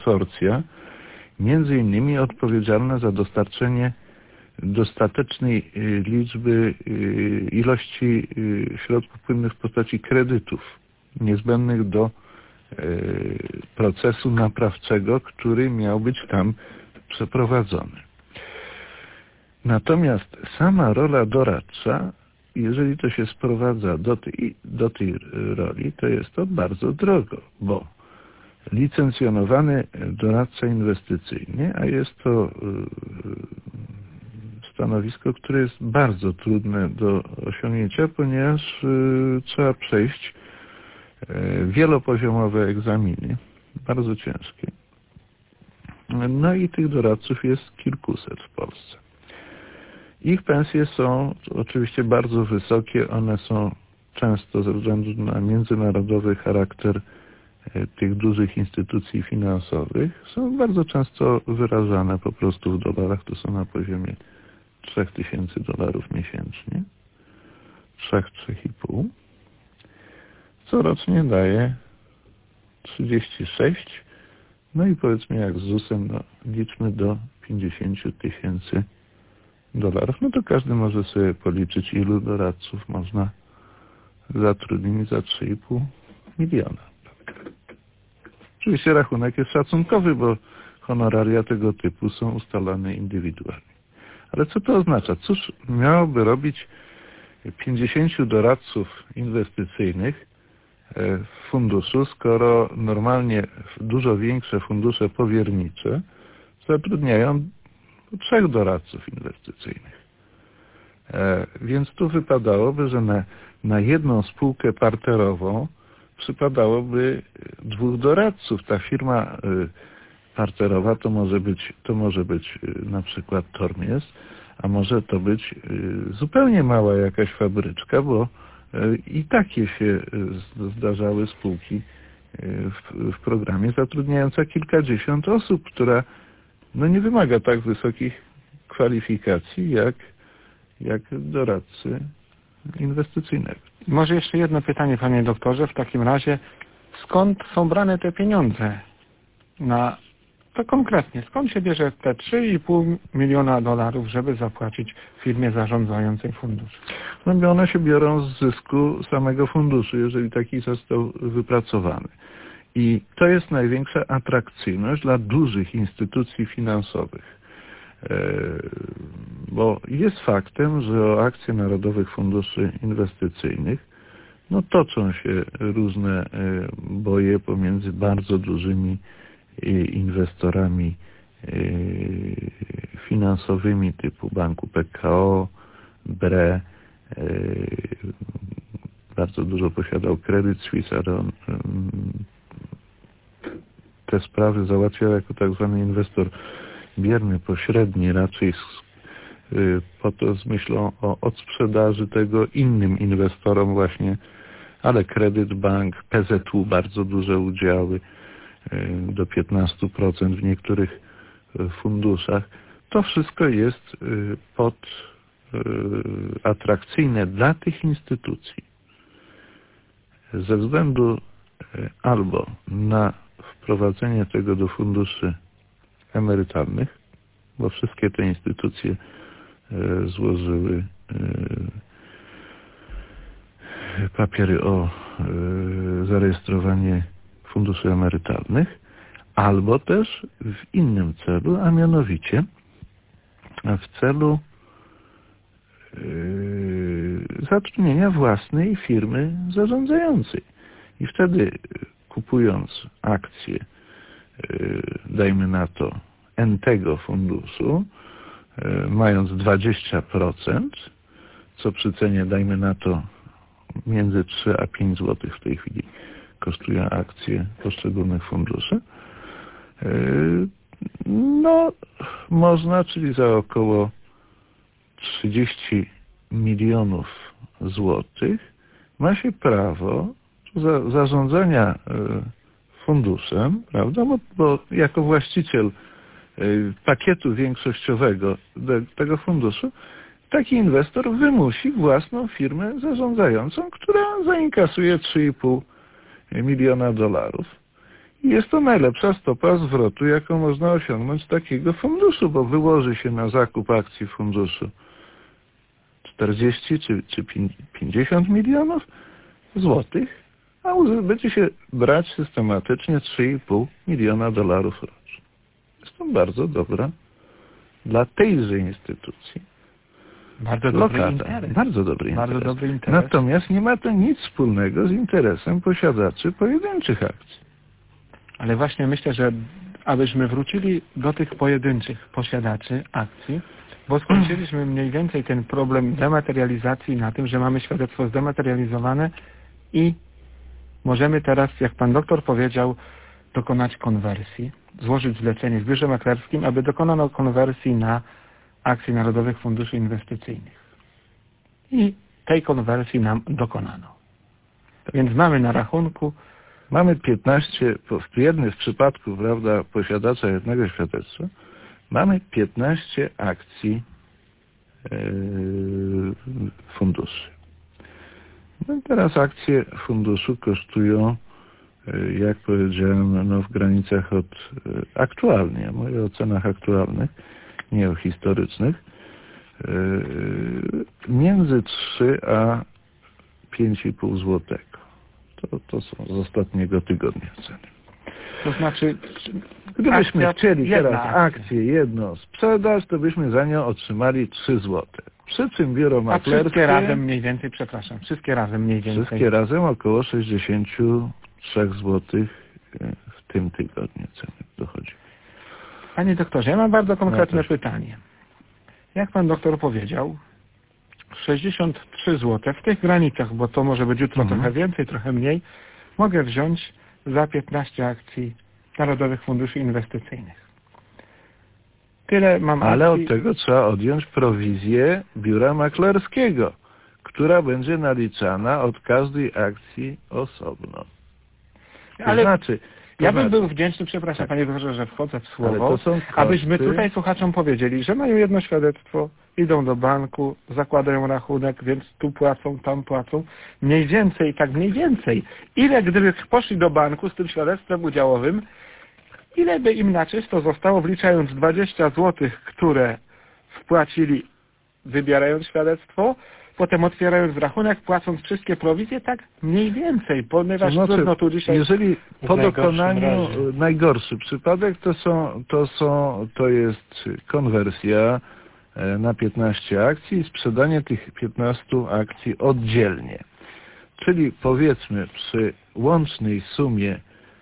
konsorcja, między innymi odpowiedzialne za dostarczenie dostatecznej ilości środków płynnych w postaci kredytów niezbędnych do procesu naprawczego, który miał być tam przeprowadzony. Natomiast sama rola doradcza, jeżeli to się sprowadza do tej roli, to jest to bardzo drogo, bo licencjonowany doradca inwestycyjny, a jest to stanowisko, które jest bardzo trudne do osiągnięcia, ponieważ trzeba przejść wielopoziomowe egzaminy, bardzo ciężkie. No i tych doradców jest kilkuset w Polsce. Ich pensje są oczywiście bardzo wysokie, one są często ze względu na międzynarodowy charakter tych dużych instytucji finansowych, są bardzo często wyrażane po prostu w dolarach, to są na poziomie $3000 miesięcznie, 3-3,5. Corocznie daje 36, no i powiedzmy jak z ZUS-em, liczmy do $50,000. No to każdy może sobie policzyć, ilu doradców można zatrudnić za 3,5 miliona. Oczywiście rachunek jest szacunkowy, bo honoraria tego typu są ustalane indywidualnie. Ale co to oznacza? Cóż miałoby robić 50 doradców inwestycyjnych w funduszu, skoro normalnie dużo większe fundusze powiernicze zatrudniają 3 doradców inwestycyjnych. Więc tu wypadałoby, że na jedną spółkę parterową przypadałoby 2 doradców. Ta firma parterowa to może być na przykład Tormies, a może to być zupełnie mała jakaś fabryczka, bo i takie się zdarzały spółki w programie zatrudniające kilkadziesiąt osób, która nie wymaga tak wysokich kwalifikacji jak doradcy inwestycyjnego. Może jeszcze jedno pytanie, panie doktorze, w takim razie skąd są brane te pieniądze to konkretnie, skąd się bierze te $3,5 miliona, żeby zapłacić firmie zarządzającej fundusz? No one się biorą z zysku samego funduszu, jeżeli taki został wypracowany. I to jest największa atrakcyjność dla dużych instytucji finansowych. Bo jest faktem, że o akcje narodowych funduszy inwestycyjnych toczą się różne boje pomiędzy bardzo dużymi inwestorami finansowymi typu Banku PKO, BRE, bardzo dużo posiadał Credit Suisse, ale on te sprawy załatwiał jako tak zwany inwestor bierny, pośredni, raczej z myślą o odsprzedaży tego innym inwestorom właśnie, ale Kredyt Bank, PZU bardzo duże udziały, do 15% w niektórych funduszach. To wszystko jest atrakcyjne dla tych instytucji ze względu albo na wprowadzenie tego do funduszy emerytalnych, bo wszystkie te instytucje złożyły papiery o zarejestrowanie funduszy emerytalnych, albo też w innym celu, a mianowicie w celu zatrudnienia własnej firmy zarządzającej. I wtedy kupując akcje, dajmy na to N-tego funduszu, mając 20%, co przy cenie, dajmy na to, między 3 a 5 zł w tej chwili kosztują akcje poszczególnych funduszy, można, czyli za około 30 milionów złotych, ma się prawo zarządzania funduszem, prawda? Bo jako właściciel pakietu większościowego tego funduszu, taki inwestor wymusi własną firmę zarządzającą, która zainkasuje $3,5 miliona. Jest to najlepsza stopa zwrotu, jaką można osiągnąć z takiego funduszu, bo wyłoży się na zakup akcji funduszu 40 czy 50 milionów złotych, a będzie się brać systematycznie 3,5 miliona dolarów rocznie. Jest to bardzo dobra dla tejże instytucji Bardzo dobry interes. Bardzo dobry interes. Natomiast nie ma to nic wspólnego z interesem posiadaczy pojedynczych akcji. Ale właśnie myślę, że abyśmy wrócili do tych pojedynczych posiadaczy akcji, bo skończyliśmy mniej więcej ten problem dematerializacji na tym, że mamy świadectwo zdematerializowane i możemy teraz, jak pan doktor powiedział, dokonać konwersji, złożyć zlecenie w biurze maklerskim, aby dokonano konwersji na akcje Narodowych Funduszy Inwestycyjnych. I tej konwersji nam dokonano. Więc mamy na rachunku... Mamy 15, w przypadku, prawda, posiadacza jednego świadectwa, mamy 15 akcji funduszy. No teraz akcje funduszu kosztują, jak powiedziałem, no w granicach aktualnie, mówię o cenach aktualnych, nie o historycznych, między 3 a 5,5 złotego. To są z ostatniego tygodnia ceny. To znaczy, gdybyśmy chcieli teraz akcję jedną sprzedać, to byśmy za nią otrzymali 3 złote. Przy czym biuro maklerskie... A wszystkie razem mniej więcej, przepraszam, wszystkie razem mniej więcej... Wszystkie razem około 63 złotych w tym tygodniu ceny dochodzi. Panie doktorze, ja mam bardzo konkretne pytanie. Jak pan doktor powiedział, 63 zł w tych granicach, bo to może być jutro trochę więcej, trochę mniej, mogę wziąć za 15 akcji Narodowych Funduszy Inwestycyjnych. Tyle mam Ale akcji... od tego trzeba odjąć prowizję biura maklerskiego, która będzie naliczana od każdej akcji osobno. Ale znaczy, ja bym był wdzięczny, przepraszam panie doktorze, że wchodzę w słowo, abyśmy tutaj słuchaczom powiedzieli, że mają jedno świadectwo, idą do banku, zakładają rachunek, więc tu płacą, tam płacą. Mniej więcej. Ile gdyby poszli do banku z tym świadectwem udziałowym, ile by im na czysto zostało, wliczając 20 zł, które wpłacili, wybierając świadectwo, potem otwierając rachunek, płacąc wszystkie prowizje, tak mniej więcej, ponieważ trudno tu dzisiaj... Jeżeli po dokonaniu, najgorszy przypadek to jest konwersja na 15 akcji i sprzedanie tych 15 akcji oddzielnie. Czyli powiedzmy przy łącznej sumie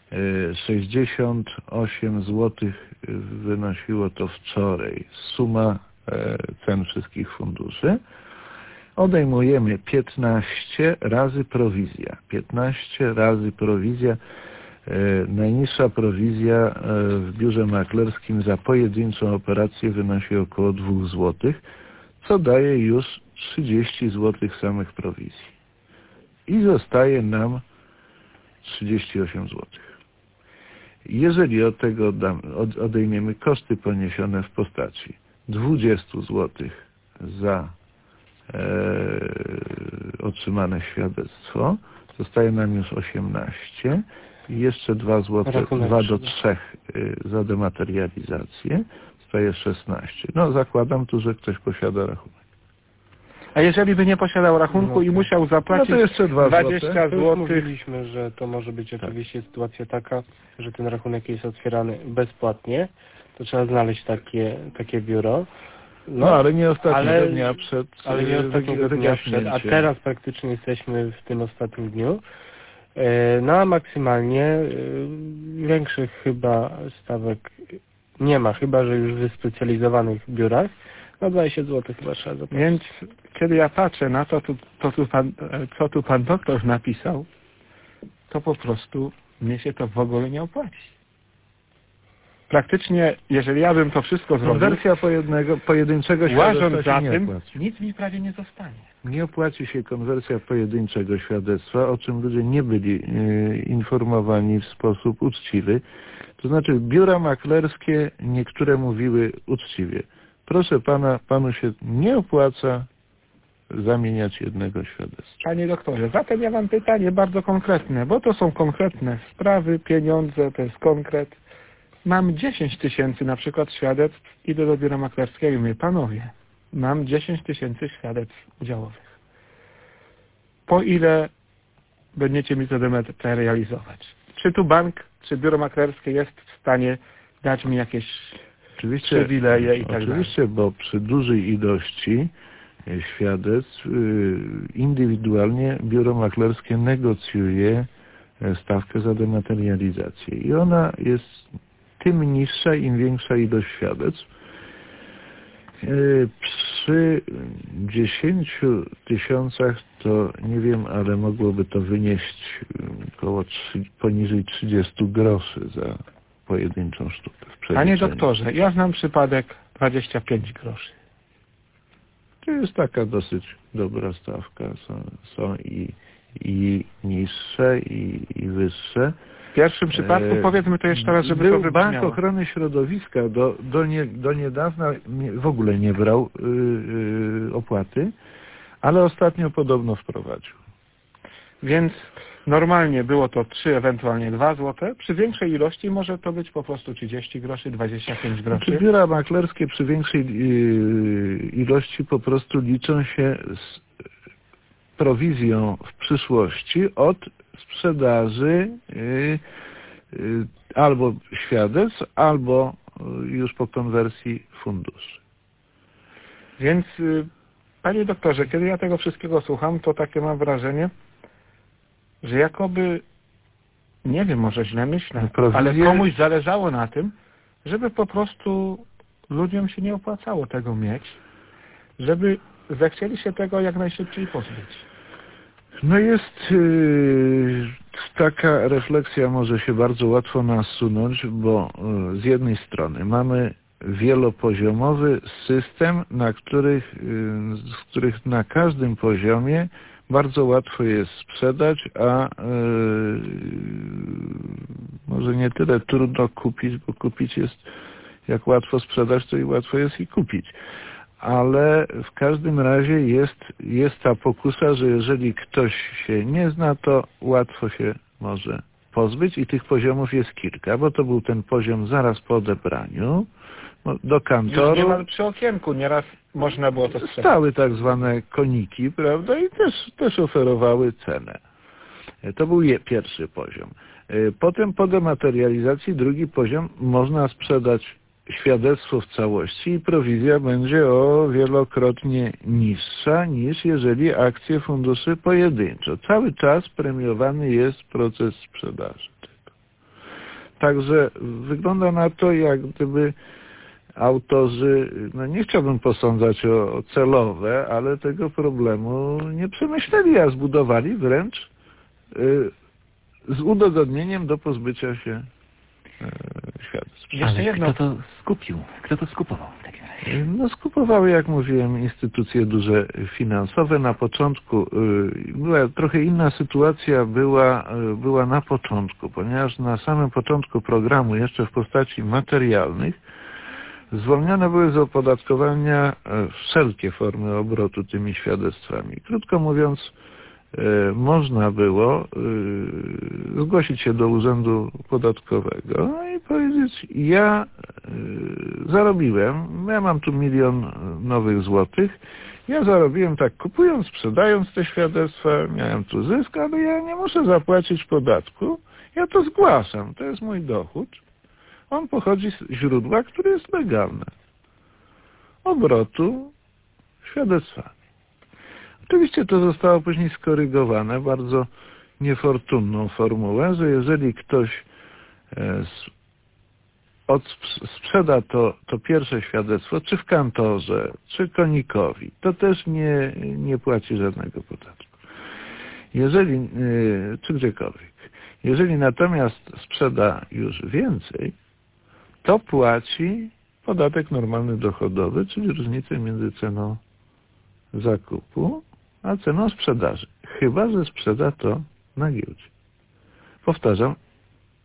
68 zł wynosiło to wczoraj suma cen wszystkich funduszy. Odejmujemy 15 razy prowizja. 15 razy prowizja. Najniższa prowizja w biurze maklerskim za pojedynczą operację wynosi około 2 zł, co daje już 30 zł samych prowizji. I zostaje nam 38 zł. Jeżeli od tego odejmiemy koszty poniesione w postaci 20 zł za otrzymane świadectwo, zostaje nam już 18 i jeszcze 2 zł, 2 do 3 za dematerializację, zostaje 16. No zakładam tu, że ktoś posiada rachunek. A jeżeli by nie posiadał rachunku i musiał zapłacić to jeszcze 20 zł. Mówiliśmy, że to może być oczywiście sytuacja taka, że ten rachunek jest otwierany bezpłatnie, to trzeba znaleźć takie biuro. No ale nie ostatniego dnia przed. Ale nie ostatniego dnia przed, a teraz praktycznie jesteśmy w tym ostatnim dniu. No a maksymalnie większych chyba stawek nie ma, chyba że już w wyspecjalizowanych biurach. No 20 zł chyba trzeba zapłacić. Więc kiedy ja patrzę na to, co tu pan doktor napisał, to po prostu mnie się to w ogóle nie opłaci. Praktycznie, jeżeli ja bym to wszystko zrobił, konwersja pojedynczego świadectwa za tym, nic mi prawie nie zostanie. Nie opłaci się konwersja pojedynczego świadectwa, o czym ludzie nie byli informowani w sposób uczciwy. To znaczy biura maklerskie niektóre mówiły uczciwie. Proszę pana, panu się nie opłaca zamieniać jednego świadectwa. Panie doktorze, zatem ja mam pytanie bardzo konkretne, bo to są konkretne sprawy, pieniądze, to jest konkret. Mam 10 000 na przykład świadectw, idę do biura maklerskiego i mówię, panowie, mam 10 000 świadectw udziałowych. Po ile będziecie mi to dematerializować? Czy tu bank, czy biuro maklerskie jest w stanie dać mi jakieś przywileje i tak dalej? Oczywiście, bo przy dużej ilości świadectw indywidualnie biuro maklerskie negocjuje stawkę za dematerializację i ona jest tym niższa, im większa ilość świadectw. Przy 10 000 to nie wiem, ale mogłoby to wynieść poniżej 30 groszy za pojedynczą sztukę. Panie doktorze, ja znam przypadek 25 groszy. To jest taka dosyć dobra stawka. Są i niższe, i wyższe. W pierwszym przypadku, powiedzmy to jeszcze raz, żeby to wybrzmiało. Bank Ochrony Środowiska do niedawna w ogóle nie brał opłaty, ale ostatnio podobno wprowadził. Więc normalnie było to 3, ewentualnie 2 zł. Przy większej ilości może to być po prostu 30 groszy, 25 groszy. Czy biura maklerskie przy większej ilości po prostu liczą się z prowizją w przyszłości od sprzedaży albo świadectw, albo już po konwersji funduszy. Więc panie doktorze, kiedy ja tego wszystkiego słucham, to takie mam wrażenie, że jakoby, nie wiem, może źle myślę, ale komuś zależało na tym, żeby po prostu ludziom się nie opłacało tego mieć, żeby zechcieli się tego jak najszybciej pozbyć. No jest taka refleksja może się bardzo łatwo nasunąć, bo z jednej strony mamy wielopoziomowy system, z których na każdym poziomie bardzo łatwo jest sprzedać, a może nie tyle trudno kupić, bo kupić jest, jak łatwo sprzedać, to i łatwo jest i kupić. Ale w każdym razie jest ta pokusa, że jeżeli ktoś się nie zna, to łatwo się może pozbyć i tych poziomów jest kilka, bo to był ten poziom zaraz po odebraniu, do kantoru. Już niemal przy okienku nieraz można było to sprzedać. Stały tak zwane koniki, prawda, i też oferowały cenę. To był pierwszy poziom. Potem po dematerializacji drugi poziom można sprzedać świadectwo w całości i prowizja będzie o wielokrotnie niższa niż jeżeli akcje funduszy pojedynczo. Cały czas premiowany jest proces sprzedaży tego. Także wygląda na to, jak gdyby autorzy, no nie chciałbym posądzać o celowe, ale tego problemu nie przemyśleli, a zbudowali wręcz z udogodnieniem do pozbycia się świadectw. Ale kto to skupił? Kto to skupował w takim razie? No skupowały, jak mówiłem, instytucje duże finansowe. Na początku była trochę inna sytuacja, była na początku, ponieważ na samym początku programu, jeszcze w postaci materialnych, zwolnione były z opodatkowania wszelkie formy obrotu tymi świadectwami. Krótko mówiąc, można było zgłosić się do Urzędu Podatkowego i powiedzieć, ja zarobiłem, ja mam tu 1 000 000 nowych złotych, ja zarobiłem tak kupując, sprzedając te świadectwa, miałem tu zysk, ale ja nie muszę zapłacić podatku, ja to zgłaszam, to jest mój dochód. On pochodzi z źródła, które jest legalne. Obrotu świadectwami. Oczywiście to zostało później skorygowane bardzo niefortunną formułę, że jeżeli ktoś sprzeda to pierwsze świadectwo, czy w kantorze, czy konikowi, to też nie płaci żadnego podatku. Czy gdziekolwiek. Jeżeli natomiast sprzeda już więcej, to płaci podatek normalny dochodowy, czyli różnicę między ceną zakupu a ceną sprzedaży. Chyba że sprzeda to na giełdzie. Powtarzam,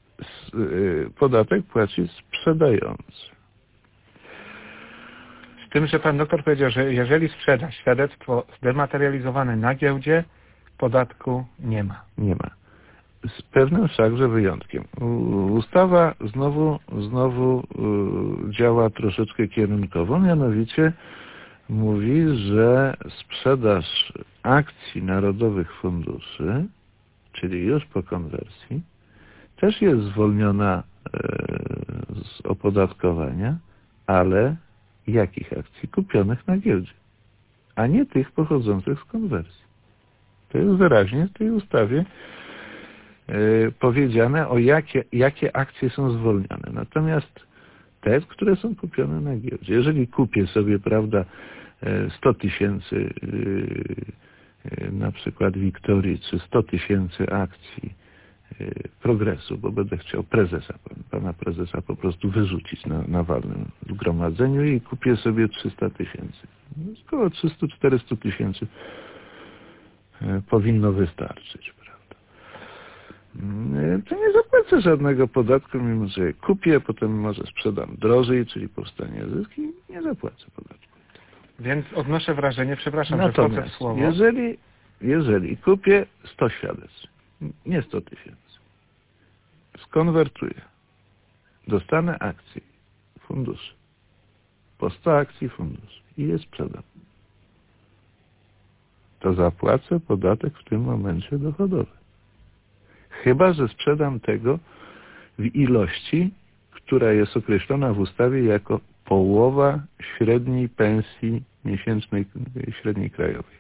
podatek płaci sprzedający. tym, że pan doktor powiedział, że jeżeli sprzeda świadectwo zdematerializowane na giełdzie, podatku nie ma. Nie ma. Z pewnym wszakże wyjątkiem. Ustawa znowu działa troszeczkę kierunkowo, mianowicie mówi, że sprzedaż akcji narodowych funduszy, czyli już po konwersji, też jest zwolniona z opodatkowania, ale jakich akcji? Kupionych na giełdzie, a nie tych pochodzących z konwersji. To jest wyraźnie w tej ustawie powiedziane, o jakie akcje są zwolnione. Natomiast te, które są kupione na giełdzie. Jeżeli kupię sobie, prawda, 100 tysięcy na przykład Wiktorii, czy 100 tysięcy akcji Progresu, bo będę chciał pana prezesa po prostu wyrzucić na walnym zgromadzeniu i kupię sobie 300 tysięcy. Około 300-400 tysięcy powinno wystarczyć, prawda? To nie zapłacę żadnego podatku, mimo że je kupię, potem może sprzedam drożej, czyli powstanie zysk i nie zapłacę podatku. Więc odnoszę wrażenie, przepraszam, że wchodzę w słowo. Jeżeli kupię 100 świadectw, nie 100 tysięcy, skonwertuję, dostanę akcji funduszy, po 100 akcji funduszy i je sprzedam, to zapłacę podatek w tym momencie dochodowy. Chyba że sprzedam tego w ilości, która jest określona w ustawie jako połowa średniej pensji miesięcznej, średniej krajowej.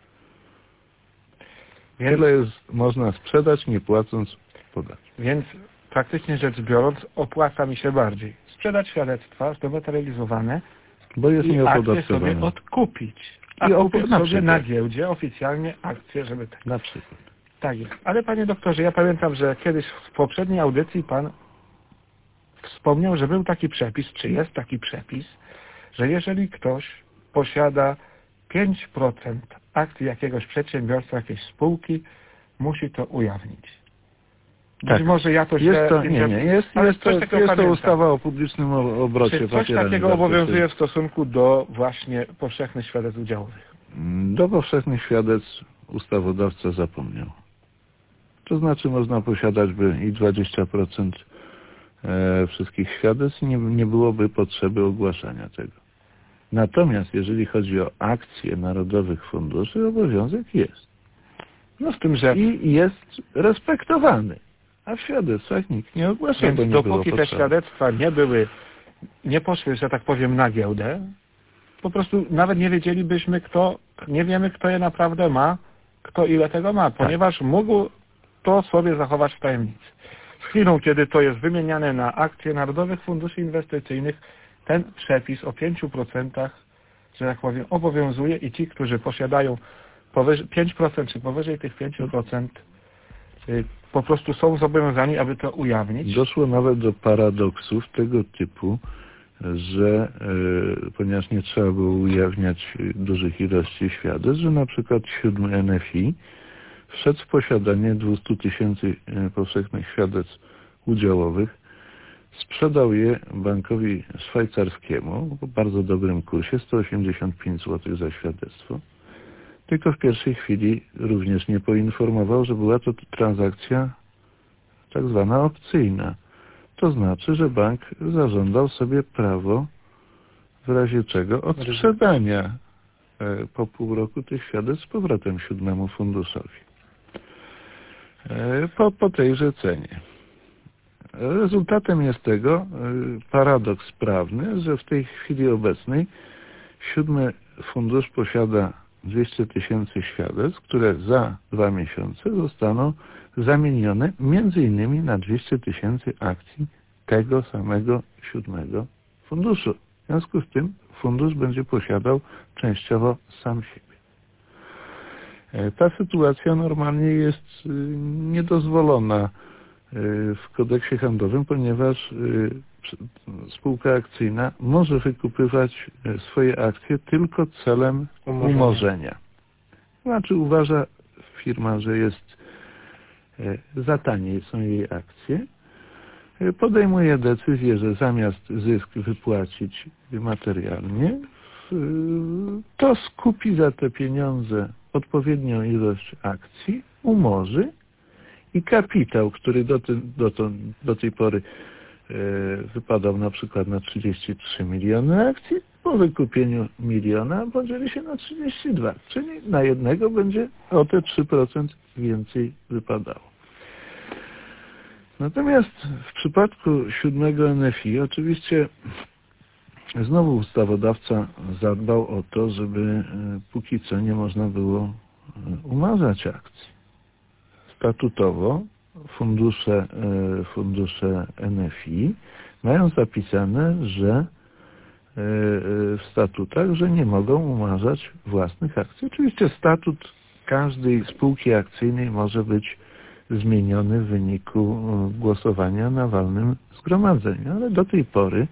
Tyle można sprzedać, nie płacąc podatku. Więc praktycznie rzecz biorąc, opłaca mi się bardziej sprzedać świadectwa zdematerializowane, bo jest i akcje sobie odkupić. A kupić sobie na giełdzie oficjalnie akcje, żeby tak. Na przykład. Tak jest. Ale panie doktorze, ja pamiętam, że kiedyś w poprzedniej audycji pan wspomniał, że był taki przepis, czy jest taki przepis, że jeżeli ktoś posiada 5% akcji jakiegoś przedsiębiorstwa, jakiejś spółki, musi to ujawnić. Być może ja to źle... Jest to ustawa o publicznym obrocie. Czy coś takiego obowiązuje w stosunku do właśnie powszechnych świadectw udziałowych? Do powszechnych świadectw ustawodawca zapomniał. To znaczy można posiadać by i 20% wszystkich świadectw i nie byłoby potrzeby ogłaszania tego. Natomiast jeżeli chodzi o akcje narodowych funduszy, obowiązek jest. No z tym, że... I jest respektowany. A w świadectwach nikt nie ogłasza, więc bo nie dopóki było te świadectwa nie poszły, że tak powiem, na giełdę, po prostu nawet nie wiedzielibyśmy, nie wiemy, kto je naprawdę ma, kto ile tego ma, ponieważ mógł to sobie zachować w tajemnicy. Z chwilą, kiedy to jest wymieniane na akcje Narodowych Funduszy Inwestycyjnych, ten przepis o 5%, że tak powiem, obowiązuje i ci, którzy posiadają 5% czy powyżej tych 5%, po prostu są zobowiązani, aby to ujawnić. Doszło nawet do paradoksów tego typu, że ponieważ nie trzeba było ujawniać dużych ilości świadectw, że na przykład 7 NFI wszedł w posiadanie 200 tysięcy powszechnych świadectw udziałowych, sprzedał je bankowi szwajcarskiemu po bardzo dobrym kursie, 185 zł za świadectwo. Tylko w pierwszej chwili również nie poinformował, że była to transakcja tak zwana opcyjna. To znaczy, że bank zażądał sobie prawo w razie czego odsprzedania po pół roku tych świadectw z powrotem 7 funduszowi. Po tejże cenie. Rezultatem jest tego paradoks prawny, że w tej chwili obecnej 7 fundusz posiada 200 tysięcy świadectw, które za 2 miesiące zostaną zamienione m.in. na 200 tysięcy akcji tego samego 7 funduszu. W związku z tym fundusz będzie posiadał częściowo sam siebie. Ta sytuacja normalnie jest niedozwolona w kodeksie handlowym, ponieważ spółka akcyjna może wykupywać swoje akcje tylko celem umorzenia. Znaczy uważa firma, że jest za tanie są jej akcje, podejmuje decyzję, że zamiast zysk wypłacić materialnie, to skupi za te pieniądze odpowiednią ilość akcji, umorzy i kapitał, który do tej pory wypadał na przykład na 33 miliony akcji, po wykupieniu miliona podzieli się na 32, czyli na jednego będzie o te 3% więcej wypadało. Natomiast w przypadku 7 NFI oczywiście znowu ustawodawca zadbał o to, żeby póki co nie można było umarzać akcji. Statutowo fundusze NFI mają zapisane, że w statutach, że nie mogą umarzać własnych akcji. Oczywiście statut każdej spółki akcyjnej może być zmieniony w wyniku głosowania na walnym zgromadzeniu, ale do tej pory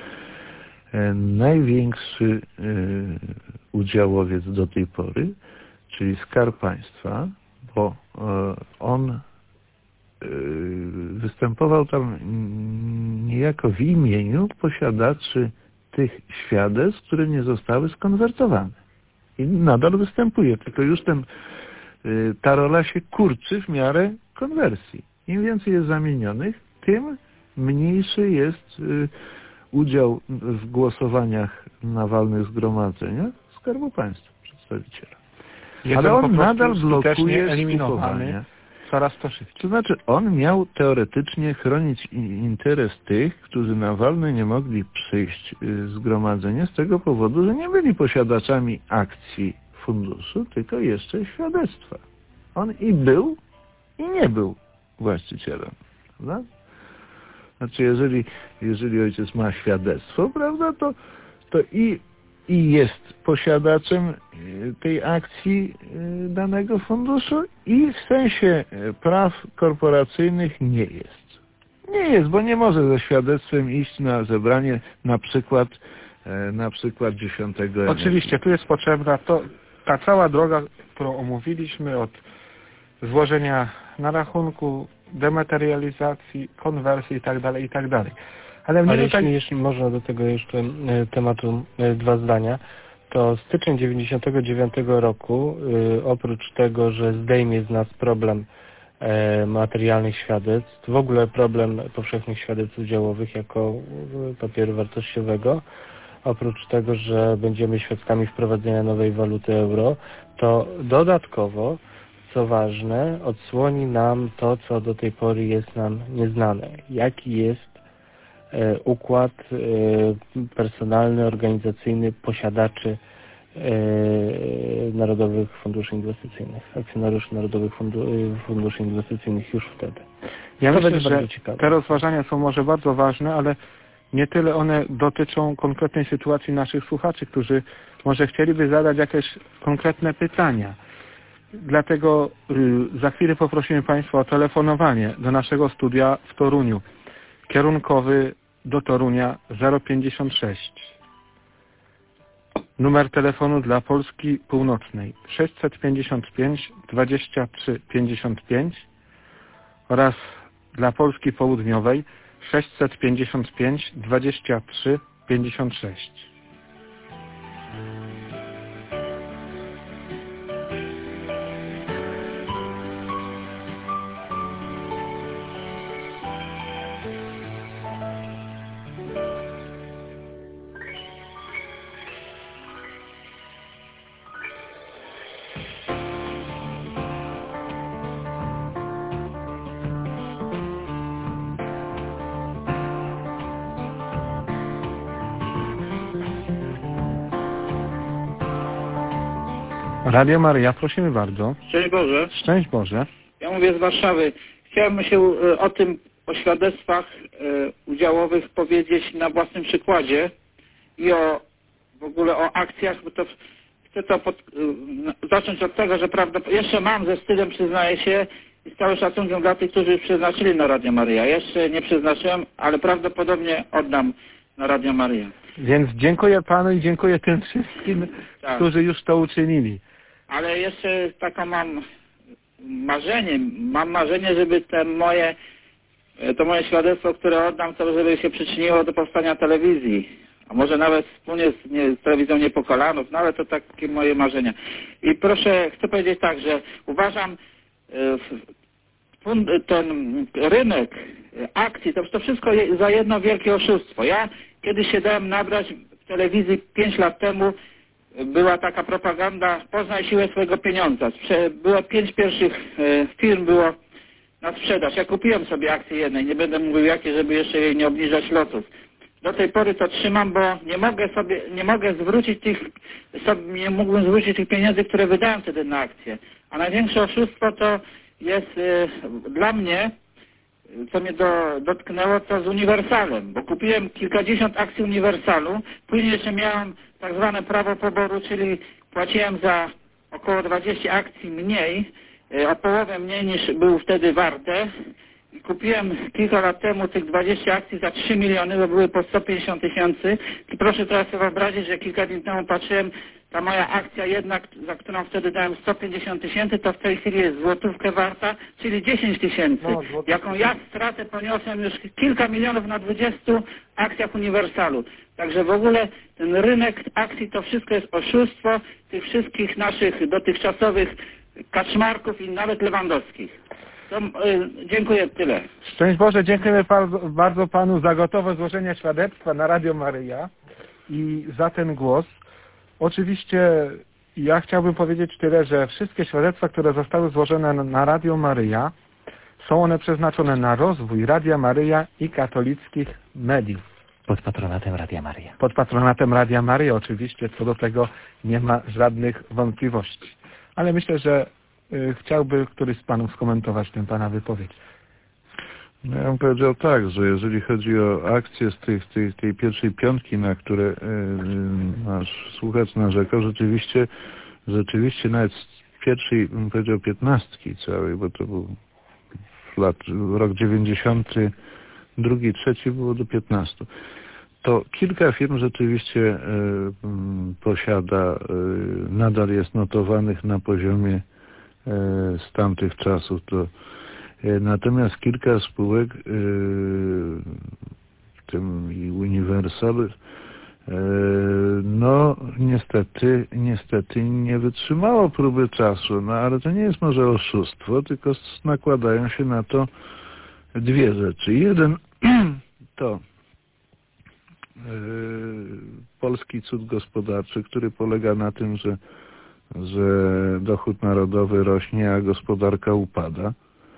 największy udziałowiec do tej pory, czyli Skarb Państwa, bo on występował tam niejako w imieniu posiadaczy tych świadectw, które nie zostały skonwertowane. I nadal występuje, tylko już ta rola się kurczy w miarę konwersji. Im więcej jest zamienionych, tym mniejszy jest udział w głosowaniach na walnych zgromadzeniach Skarbu Państwa, przedstawiciela. Ale on nadal blokuje skupowanie. Coraz to szybciej. To znaczy, on miał teoretycznie chronić interes tych, którzy na walne nie mogli przyjść zgromadzenie z tego powodu, że nie byli posiadaczami akcji funduszu, tylko jeszcze świadectwa. On i był, i nie był właścicielem. Prawda? Znaczy, jeżeli ojciec ma świadectwo, prawda, to i jest posiadaczem tej akcji danego funduszu i w sensie praw korporacyjnych nie jest. Nie jest, bo nie może ze świadectwem iść na zebranie na przykład 10. Oczywiście, tu jest potrzebna ta cała droga, którą omówiliśmy, od złożenia na rachunku, dematerializacji, konwersji itd., itd. Ale jeśli można do tego jeszcze tematu 2 zdania, to styczeń 99 roku, oprócz tego, że zdejmie z nas problem materialnych świadectw, w ogóle problem powszechnych świadectw udziałowych jako papieru wartościowego, oprócz tego, że będziemy świadkami wprowadzenia nowej waluty euro, to dodatkowo, co ważne, odsłoni nam to, co do tej pory jest nam nieznane. Jaki jest układ personalny, organizacyjny posiadaczy Narodowych Funduszy Inwestycyjnych, akcjonariuszy Narodowych Funduszy Inwestycyjnych już wtedy. Ja myślę, że te rozważania są może bardzo ważne, ale nie tyle one dotyczą konkretnej sytuacji naszych słuchaczy, którzy może chcieliby zadać jakieś konkretne pytania. Dlatego za chwilę poprosimy Państwa o telefonowanie do naszego studia w Toruniu. Kierunkowy do Torunia 056. Numer telefonu dla Polski Północnej 655 23 55 oraz dla Polski Południowej 655 23 56. Radio Maryja, prosimy bardzo. Szczęść Boże. Szczęść Boże. Ja mówię z Warszawy. Chciałem się o świadectwach udziałowych powiedzieć na własnym przykładzie i w ogóle o akcjach, bo to chcę zacząć od tego, że jeszcze mam ze wstydem, przyznaję się, i z całym szacunkiem dla tych, którzy już przeznaczyli na Radio Maryja. Jeszcze nie przeznaczyłem, ale prawdopodobnie oddam na Radio Maryja. Więc dziękuję Panu i dziękuję tym wszystkim, tak, którzy już to uczynili. Ale jeszcze taką mam marzenie, żeby to moje świadectwo, które oddam, to żeby się przyczyniło do powstania telewizji a może nawet wspólnie z telewizją Niepokolanów, no ale to takie moje marzenia. I proszę, chcę powiedzieć tak, że uważam, ten rynek akcji, to wszystko za jedno wielkie oszustwo. Ja kiedyś się dałem nabrać w telewizji 5 lat temu, była taka propaganda, poznaj siłę swojego pieniądza. Było 5 pierwszych firm było na sprzedaż. Ja kupiłem sobie akcję jednej, nie będę mówił jakie, żeby jeszcze jej nie obniżać lotów. Do tej pory to trzymam, bo nie mógłbym zwrócić tych pieniędzy, które wydałem wtedy na akcję. A największe oszustwo to jest dla mnie, co mnie dotknęło, to z Uniwersalem, bo kupiłem kilkadziesiąt akcji Uniwersalu, później jeszcze miałem tak zwane prawo poboru, czyli płaciłem za około 20 akcji mniej, o połowę mniej niż był wtedy warte. I kupiłem kilka lat temu tych 20 akcji za 3 miliony, bo były po 150 tysięcy. I proszę teraz sobie wyobrazić, że kilka dni temu patrzyłem, ta moja akcja jedna, za którą wtedy dałem 150 tysięcy, to w tej chwili jest złotówkę warta, czyli 10 tysięcy. Jaką ja stratę poniosłem już kilka milionów na 20 akcjach Uniwersalu. Także w ogóle ten rynek akcji to wszystko jest oszustwo tych wszystkich naszych dotychczasowych kaczmarków i nawet lewandowskich. To, dziękuję, tyle. Szczęść Boże, dziękujemy bardzo Panu za gotowe złożenie świadectwa na Radio Maryja i za ten głos. Oczywiście ja chciałbym powiedzieć tyle, że wszystkie świadectwa, które zostały złożone na Radio Maryja, są one przeznaczone na rozwój Radia Maryja i katolickich mediów. Pod patronatem Radia Maryja. Pod patronatem Radia Maryja oczywiście, co do tego nie ma żadnych wątpliwości. Ale myślę, że chciałby któryś z Panów skomentować tę Pana wypowiedź. No ja bym powiedział tak, że jeżeli chodzi o akcje z tej pierwszej piątki, na które nasz słuchacz narzekał, rzeczywiście nawet z pierwszej, bym powiedział, 15 całej, bo to był rok 92, 3 było do 15. To kilka firm rzeczywiście posiada, nadal jest notowanych na poziomie z tamtych czasów. Natomiast kilka spółek, w tym i Universal, no niestety nie wytrzymało próby czasu, no ale to nie jest może oszustwo, tylko nakładają się na to dwie rzeczy. Jeden to polski cud gospodarczy, który polega na tym, że dochód narodowy rośnie, a gospodarka upada.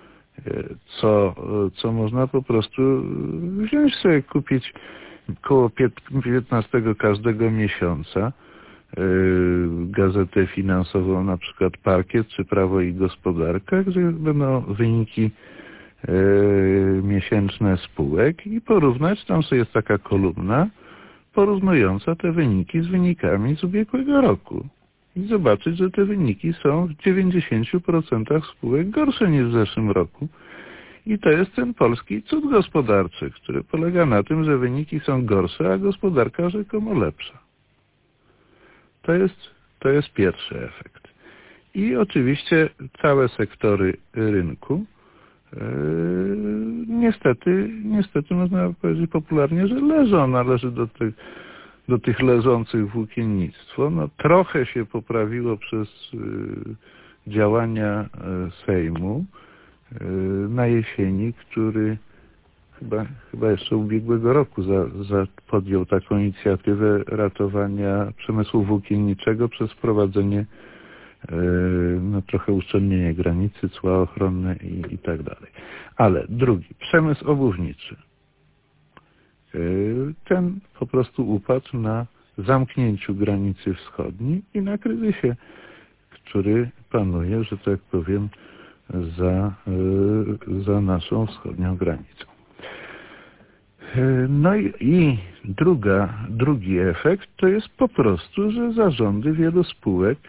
Co można po prostu wziąć sobie, kupić koło 15 każdego miesiąca gazetę finansową, na przykład Parkiet czy Prawo i Gospodarka, gdzie będą wyniki miesięczne spółek i porównać, tam sobie jest taka kolumna porównująca te wyniki z wynikami z ubiegłego roku. I zobaczyć, że te wyniki są w 90% spółek gorsze niż w zeszłym roku. I to jest ten polski cud gospodarczy, który polega na tym, że wyniki są gorsze, a gospodarka rzekomo lepsza. To jest pierwszy efekt. I oczywiście całe sektory rynku, niestety można powiedzieć popularnie, że leżą, należy do tych leżących włókiennictwo. No, trochę się poprawiło przez działania Sejmu na jesieni, który chyba jeszcze ubiegłego roku podjął taką inicjatywę ratowania przemysłu włókienniczego przez wprowadzenie trochę uszczelnienie granicy, cła ochronne i tak dalej. Ale drugi, przemysł obuwniczy. Ten po prostu upadł na zamknięciu granicy wschodniej i na kryzysie, który panuje, że tak powiem, za naszą wschodnią granicą. No i drugi efekt to jest po prostu, że zarządy wielu spółek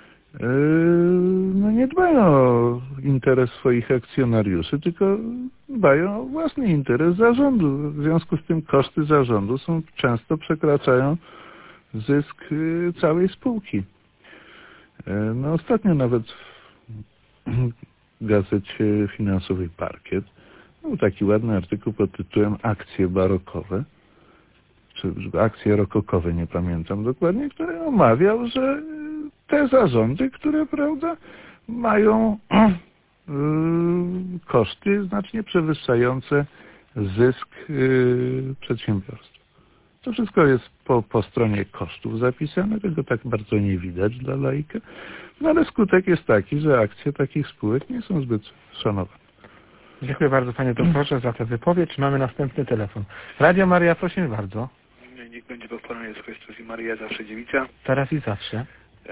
nie dbają o interes swoich akcjonariuszy, tylko dbają o własny interes zarządu. W związku z tym koszty zarządu często przekraczają zysk całej spółki. No ostatnio nawet w gazecie finansowej Parkiet był taki ładny artykuł pod tytułem Akcje barokowe, czy akcje rokokowe, nie pamiętam dokładnie, który omawiał, że te zarządy, które, prawda, mają koszty znacznie przewyższające zysk przedsiębiorstwa. To wszystko jest po stronie kosztów zapisane, tego tak bardzo nie widać dla laika, no ale skutek jest taki, że akcje takich spółek nie są zbyt szanowane. Dziękuję bardzo panie doktorze za tę wypowiedź. Mamy następny telefon. Radio Maria, prosimy bardzo. Niech będzie pochwalony Jezus Chrystus i Maria, zawsze dziewica. Teraz i zawsze.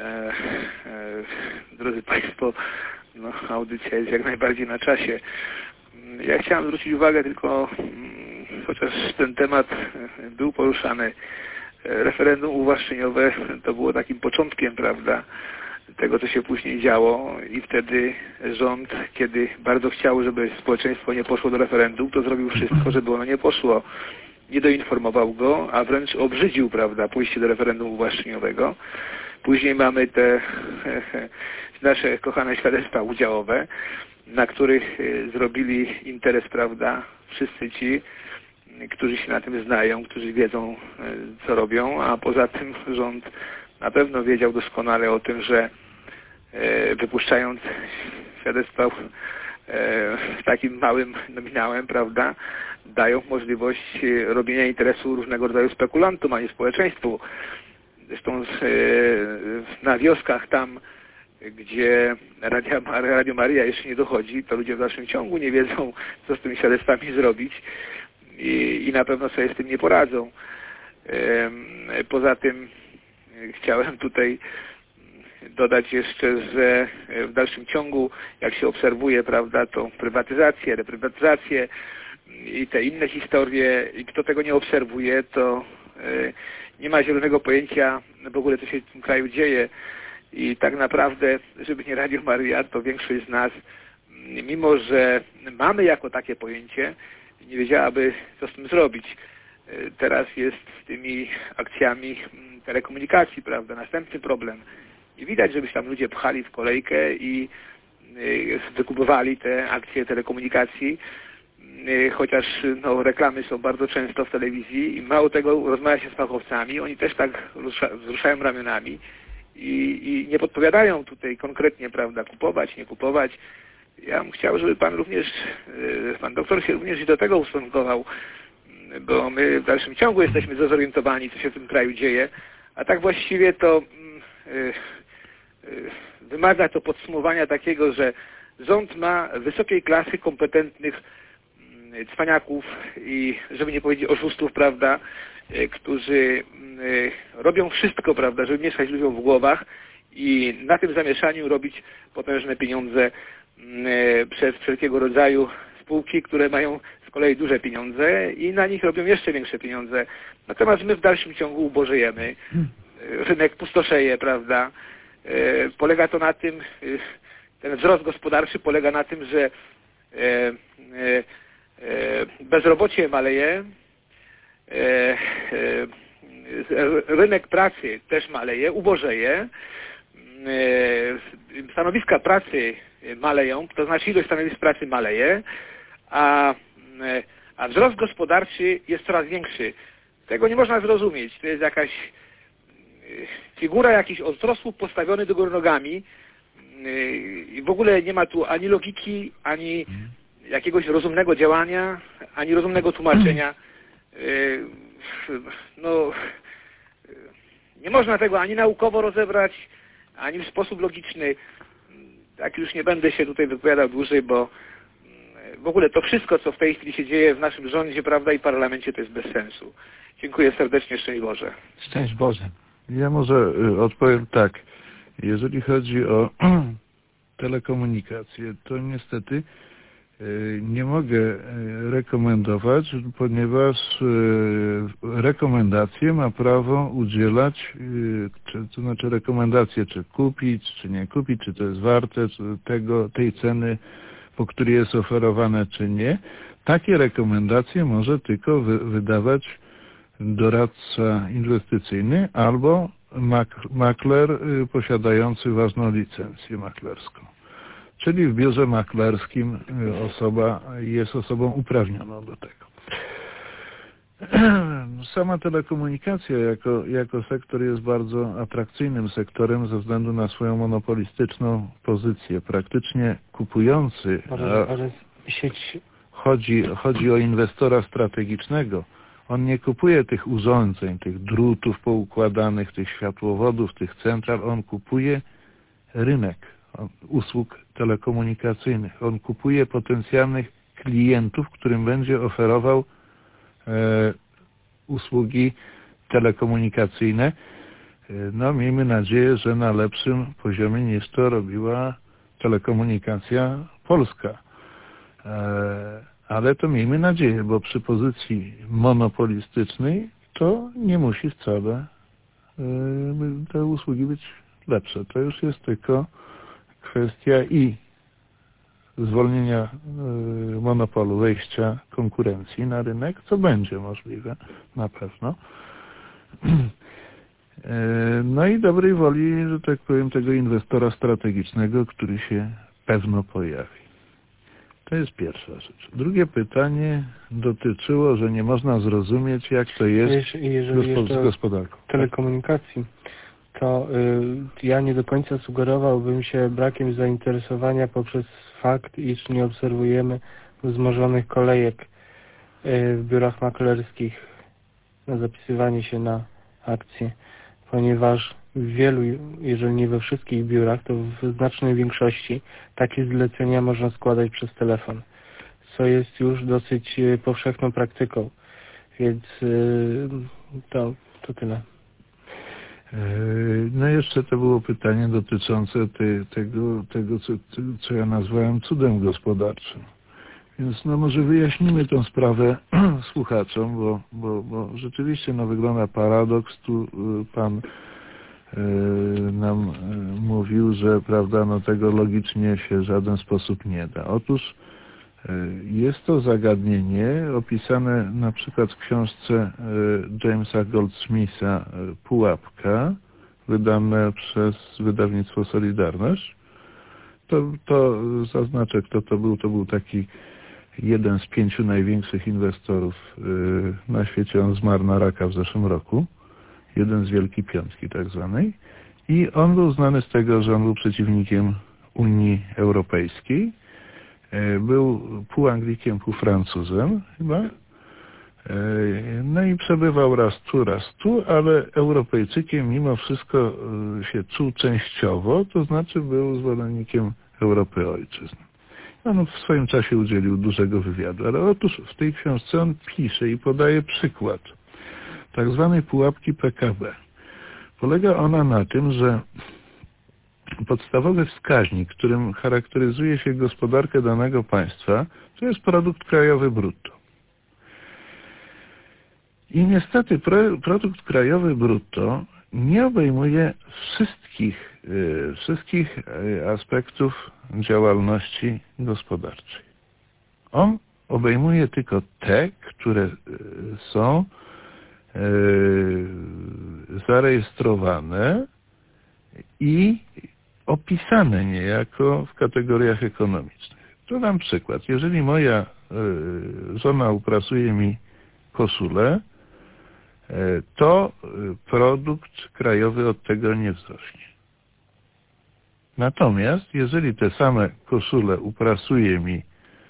Drodzy Państwo, no, audycja jest jak najbardziej na czasie. Ja chciałem zwrócić uwagę tylko, chociaż ten temat był poruszany, referendum uwłaszczeniowe to było takim początkiem, prawda, tego, co się później działo i wtedy rząd, kiedy bardzo chciał, żeby społeczeństwo nie poszło do referendum, to zrobił wszystko, żeby ono nie poszło. Nie doinformował go, a wręcz obrzydził, prawda, pójście do referendum uwłaszczeniowego. Później mamy te nasze kochane świadectwa udziałowe, na których zrobili interes, prawda, wszyscy ci, którzy się na tym znają, którzy wiedzą, co robią, a poza tym rząd na pewno wiedział doskonale o tym, że wypuszczając świadectwa takim małym nominałem, prawda, dają możliwość robienia interesu różnego rodzaju spekulantom, a nie społeczeństwu. Zresztą na wioskach tam, gdzie Radio Maria jeszcze nie dochodzi, to ludzie w dalszym ciągu nie wiedzą, co z tymi świadectwami zrobić i na pewno sobie z tym nie poradzą. Poza tym chciałem tutaj dodać jeszcze, że w dalszym ciągu, jak się obserwuje, prawda, tą prywatyzację, reprywatyzację i te inne historie, i kto tego nie obserwuje, to nie ma zielonego pojęcia w ogóle, co się w tym kraju dzieje. I tak naprawdę, żeby nie Radio Maria, to większość z nas, mimo że mamy jako takie pojęcie, nie wiedziałaby, co z tym zrobić. Teraz jest z tymi akcjami telekomunikacji, prawda, następny problem. I widać, żeby się tam ludzie pchali w kolejkę i wykupowali te akcje telekomunikacji, chociaż no, reklamy są bardzo często w telewizji i mało tego, rozmawia się z fachowcami, oni też tak wzruszają ramionami i nie podpowiadają tutaj konkretnie, prawda, kupować, nie kupować. Ja bym chciał, żeby pan doktor się również do tego ustosunkował, bo my w dalszym ciągu jesteśmy dezorientowani, co się w tym kraju dzieje, a tak właściwie to wymaga to podsumowania takiego, że rząd ma wysokiej klasy kompetentnych cwaniaków i, żeby nie powiedzieć oszustów, prawda, którzy robią wszystko, prawda, żeby mieszać ludziom w głowach i na tym zamieszaniu robić potężne pieniądze przez wszelkiego rodzaju spółki, które mają z kolei duże pieniądze i na nich robią jeszcze większe pieniądze. Natomiast my w dalszym ciągu ubożejemy. Rynek pustoszeje, prawda. Polega to na tym, ten wzrost gospodarczy polega na tym, że bezrobocie maleje, rynek pracy też maleje, ubożeje, stanowiska pracy maleją, to znaczy ilość stanowisk pracy maleje, a wzrost gospodarczy jest coraz większy. Tego nie można zrozumieć. To jest jakaś figura jakichś ostrosłów postawiony do góry nogami i w ogóle nie ma tu ani logiki, ani jakiegoś rozumnego działania, ani rozumnego tłumaczenia. No, nie można tego ani naukowo rozebrać, ani w sposób logiczny. Tak już nie będę się tutaj wypowiadał dłużej, bo w ogóle to wszystko, co w tej chwili się dzieje w naszym rządzie, prawda, i parlamencie, to jest bez sensu. Dziękuję serdecznie, szczęść Boże. Szczęść Boże. Ja może odpowiem tak. Jeżeli chodzi o telekomunikację, to niestety nie mogę rekomendować, ponieważ rekomendacje ma prawo udzielać, to znaczy rekomendacje, czy kupić, czy nie kupić, czy to jest warte tej ceny, po której jest oferowane, czy nie. Takie rekomendacje może tylko wydawać doradca inwestycyjny albo makler posiadający ważną licencję maklerską. Czyli w biurze maklerskim osoba jest osobą uprawnioną do tego. Sama telekomunikacja jako sektor jest bardzo atrakcyjnym sektorem ze względu na swoją monopolistyczną pozycję. Praktycznie kupujący, chodzi o inwestora strategicznego, on nie kupuje tych urządzeń, tych drutów poukładanych, tych światłowodów, tych central, on kupuje rynek usług telekomunikacyjnych. On kupuje potencjalnych klientów, którym będzie oferował usługi telekomunikacyjne. No, miejmy nadzieję, że na lepszym poziomie niż to robiła telekomunikacja polska. Ale to miejmy nadzieję, bo przy pozycji monopolistycznej to nie musi wcale te usługi być lepsze. To już jest tylko kwestia i zwolnienia monopolu, wejścia konkurencji na rynek, co będzie możliwe na pewno. No i dobrej woli, że tak powiem, tego inwestora strategicznego, który się pewno pojawi. To jest pierwsza rzecz. Drugie pytanie dotyczyło, że nie można zrozumieć, jak to jest z gospodarką. Telekomunikacji. To ja nie do końca sugerowałbym się brakiem zainteresowania poprzez fakt, iż nie obserwujemy wzmożonych kolejek w biurach maklerskich na zapisywanie się na akcje, ponieważ w wielu, jeżeli nie we wszystkich biurach, to w znacznej większości takie zlecenia można składać przez telefon, co jest już dosyć powszechną praktyką, więc to tyle. No jeszcze to było pytanie dotyczące tego co ja nazwałem cudem gospodarczym. Więc no może wyjaśnimy tę sprawę słuchaczom, bo rzeczywiście wygląda paradoks. Tu pan nam mówił, że prawda, tego logicznie się w żaden sposób nie da. Otóż jest to zagadnienie opisane na przykład w książce Jamesa Goldsmitha Pułapka, wydane przez wydawnictwo Solidarność. To zaznaczę, kto to był. To był taki jeden z 5 największych inwestorów na świecie. On zmarł na raka w zeszłym roku. Jeden z Wielkiej Piątki tak zwanej. I on był znany z tego, że on był przeciwnikiem Unii Europejskiej. Był pół Anglikiem, pół Francuzem chyba. No i przebywał raz tu, ale Europejczykiem mimo wszystko się czuł częściowo, to znaczy był zwolennikiem Europy Ojczyzn. On w swoim czasie udzielił dużego wywiadu, ale otóż w tej książce on pisze i podaje przykład tak zwanej pułapki PKB. Polega ona na tym, że podstawowy wskaźnik, którym charakteryzuje się gospodarkę danego państwa, to jest produkt krajowy brutto. I niestety produkt krajowy brutto nie obejmuje wszystkich aspektów działalności gospodarczej. On obejmuje tylko te, które są zarejestrowane i opisane niejako w kategoriach ekonomicznych. To dam przykład. Jeżeli moja żona uprasuje mi koszulę, to produkt krajowy od tego nie wzrośnie. Natomiast jeżeli te same koszule uprasuje mi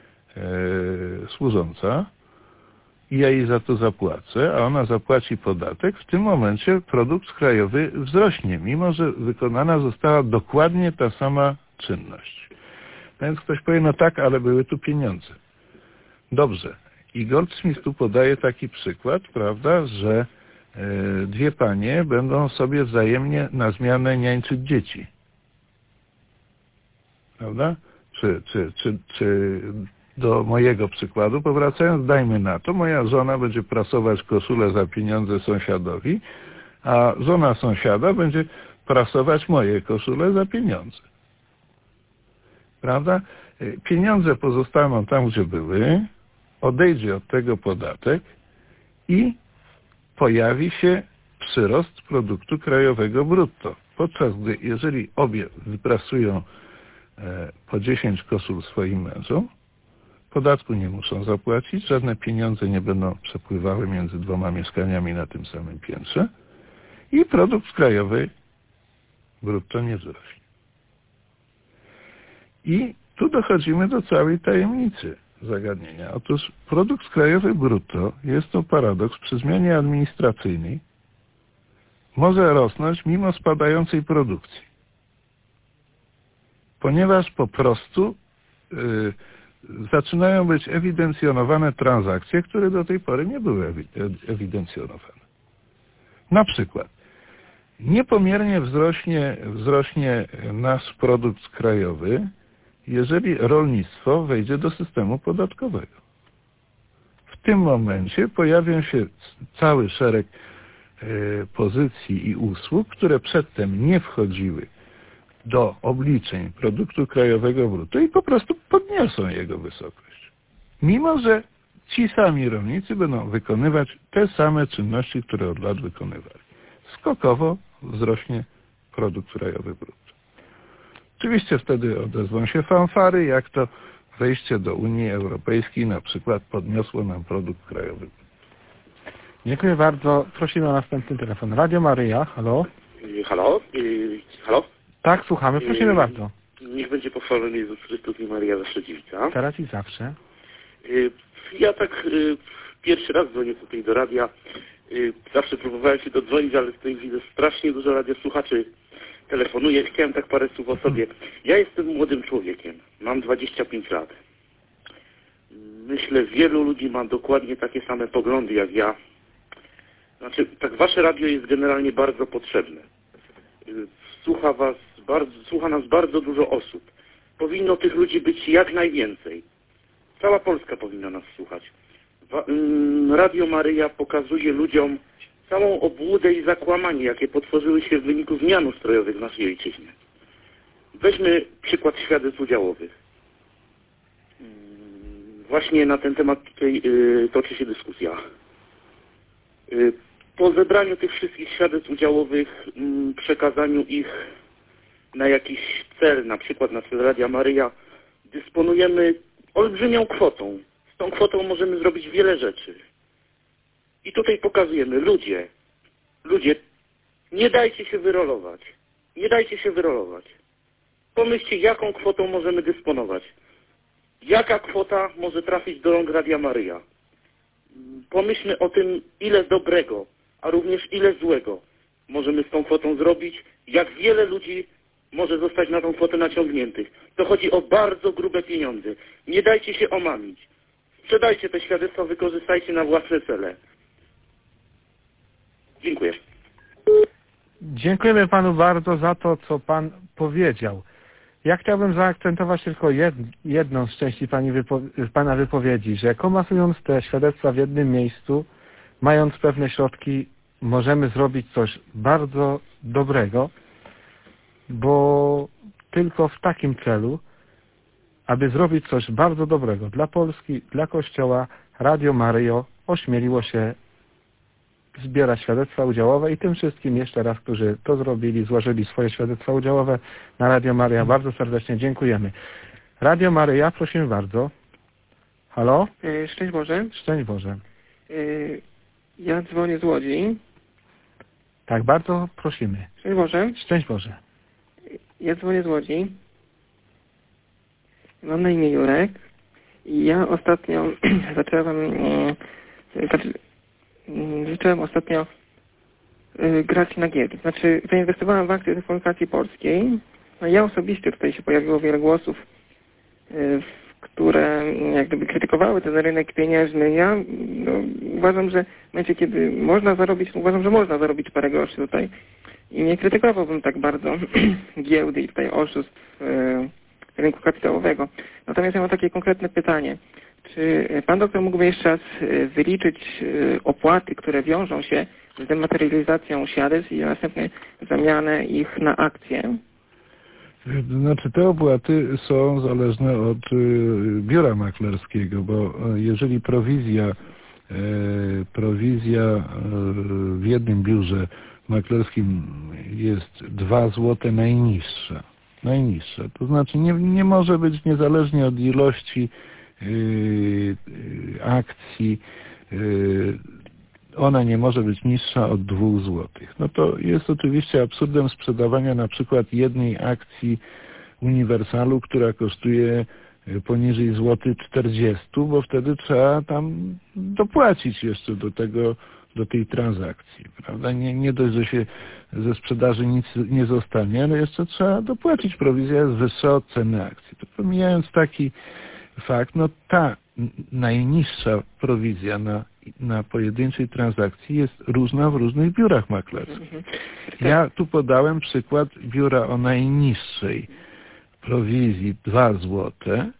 służąca i ja jej za to zapłacę, a ona zapłaci podatek, w tym momencie produkt krajowy wzrośnie, mimo że wykonana została dokładnie ta sama czynność. Więc ktoś powie, no tak, ale były tu pieniądze. Dobrze. I Goldsmith tu podaje taki przykład, prawda, że dwie panie będą sobie wzajemnie na zmianę niańczyć dzieci. Prawda? Czy do mojego przykładu powracając, dajmy na to, moja żona będzie prasować koszulę za pieniądze sąsiadowi, a żona sąsiada będzie prasować moje koszule za pieniądze. Prawda? Pieniądze pozostaną tam, gdzie były, odejdzie od tego podatek i pojawi się przyrost produktu krajowego brutto. Podczas gdy, jeżeli obie wyprasują po 10 koszul swoim mężom, podatku nie muszą zapłacić, żadne pieniądze nie będą przepływały między dwoma mieszkaniami na tym samym piętrze i produkt krajowy brutto nie wzrośnie. I tu dochodzimy do całej tajemnicy zagadnienia. Otóż produkt krajowy brutto, jest to paradoks, przy zmianie administracyjnej może rosnąć mimo spadającej produkcji. Ponieważ po prostu zaczynają być ewidencjonowane transakcje, które do tej pory nie były ewidencjonowane. Na przykład niepomiernie wzrośnie nasz produkt krajowy, jeżeli rolnictwo wejdzie do systemu podatkowego. W tym momencie pojawią się cały szereg pozycji i usług, które przedtem nie wchodziły do obliczeń produktu krajowego brutto i po prostu podniosą jego wysokość. Mimo że ci sami rolnicy będą wykonywać te same czynności, które od lat wykonywali. Skokowo wzrośnie produkt krajowy brutto. Oczywiście wtedy odezwą się fanfary, jak to wejście do Unii Europejskiej na przykład podniosło nam produkt krajowy. Dziękuję bardzo. Prosimy o następny telefon. Radio Maryja, halo? Halo? Halo? Tak, słuchamy. Prosimy bardzo. Niech będzie pochwalony Jezus Chrystus i Maryja Zaszodziwica. Teraz i zawsze. Ja tak pierwszy raz dzwonię tutaj do radia. Zawsze próbowałem się dodzwonić, ale tutaj widzę strasznie dużo radiosłuchaczy telefonuje. Chciałem tak parę słów o sobie. Ja jestem młodym człowiekiem. Mam 25 lat. Myślę, wielu ludzi ma dokładnie takie same poglądy jak ja. Znaczy, tak wasze radio jest generalnie bardzo potrzebne. Słucha nas bardzo dużo osób. Powinno tych ludzi być jak najwięcej. Cała Polska powinna nas słuchać. Radio Maryja pokazuje ludziom całą obłudę i zakłamanie, jakie potworzyły się w wyniku zmian ustrojowych w naszej ojczyźnie. Weźmy przykład świadectw udziałowych. Właśnie na ten temat tutaj toczy się dyskusja. Po zebraniu tych wszystkich świadectw udziałowych, przekazaniu ich na jakiś cel, na przykład na cel Radia Maryja, dysponujemy olbrzymią kwotą. Z tą kwotą możemy zrobić wiele rzeczy. I tutaj pokazujemy, ludzie, nie dajcie się wyrolować. Nie dajcie się wyrolować. Pomyślcie, jaką kwotą możemy dysponować. Jaka kwota może trafić do rąk Radia Maryja. Pomyślmy o tym, ile dobrego, a również ile złego możemy z tą kwotą zrobić, jak wiele ludzi może zostać na tą kwotę naciągniętych. To chodzi o bardzo grube pieniądze. Nie dajcie się omamić. Sprzedajcie te świadectwa, wykorzystajcie na własne cele. Dziękuję. Dziękujemy panu bardzo za to, co pan powiedział. Ja chciałbym zaakcentować tylko jedną z części pana wypowiedzi, że komasując te świadectwa w jednym miejscu, mając pewne środki, możemy zrobić coś bardzo dobrego, bo tylko w takim celu, aby zrobić coś bardzo dobrego dla Polski, dla Kościoła, Radio Maryjo ośmieliło się zbierać świadectwa udziałowe i tym wszystkim jeszcze raz, którzy to zrobili, złożyli swoje świadectwa udziałowe na Radio Maryja. Bardzo serdecznie dziękujemy. Radio Maryja, prosimy bardzo. Halo? Szczęść Boże. Szczęść Boże. Ja dzwonię z Łodzi. Tak, bardzo prosimy. Szczęść Boże. Szczęść Boże. Ja dzwonię z Łodzi. Mam na imię Jurek i ja ostatnio zacząłem ostatnio grać na giełdzie. Znaczy, zainwestowałem w akcje Telekomunikacji Polskiej. No ja osobiście, tutaj się pojawiło wiele głosów, które jak gdyby krytykowały ten rynek pieniężny. Ja uważam, że w momencie, kiedy można zarobić, uważam, że można zarobić parę groszy tutaj. I nie krytykowałbym tak bardzo giełdy i tutaj oszustw rynku kapitałowego. Natomiast ja mam takie konkretne pytanie. Czy pan doktor mógłby jeszcze raz wyliczyć opłaty, które wiążą się z dematerializacją świadectw i następnie zamianę ich na akcje? Znaczy te opłaty są zależne od biura maklerskiego, bo jeżeli prowizja w jednym biurze maklerskim jest 2 zł najniższa, to znaczy nie może być niezależnie od ilości akcji, ona nie może być niższa od 2 zł. No to jest oczywiście absurdem sprzedawania na przykład jednej akcji Uniwersalu, która kosztuje poniżej złoty 40, bo wtedy trzeba tam dopłacić jeszcze do tej transakcji, prawda? Nie dość, że się ze sprzedaży nic nie zostanie, ale jeszcze trzeba dopłacić. Prowizja jest wyższa od ceny akcji. To pomijając taki fakt, no ta najniższa prowizja na pojedynczej transakcji jest różna w różnych biurach maklerskich. Ja tu podałem przykład biura o najniższej prowizji 2 zł.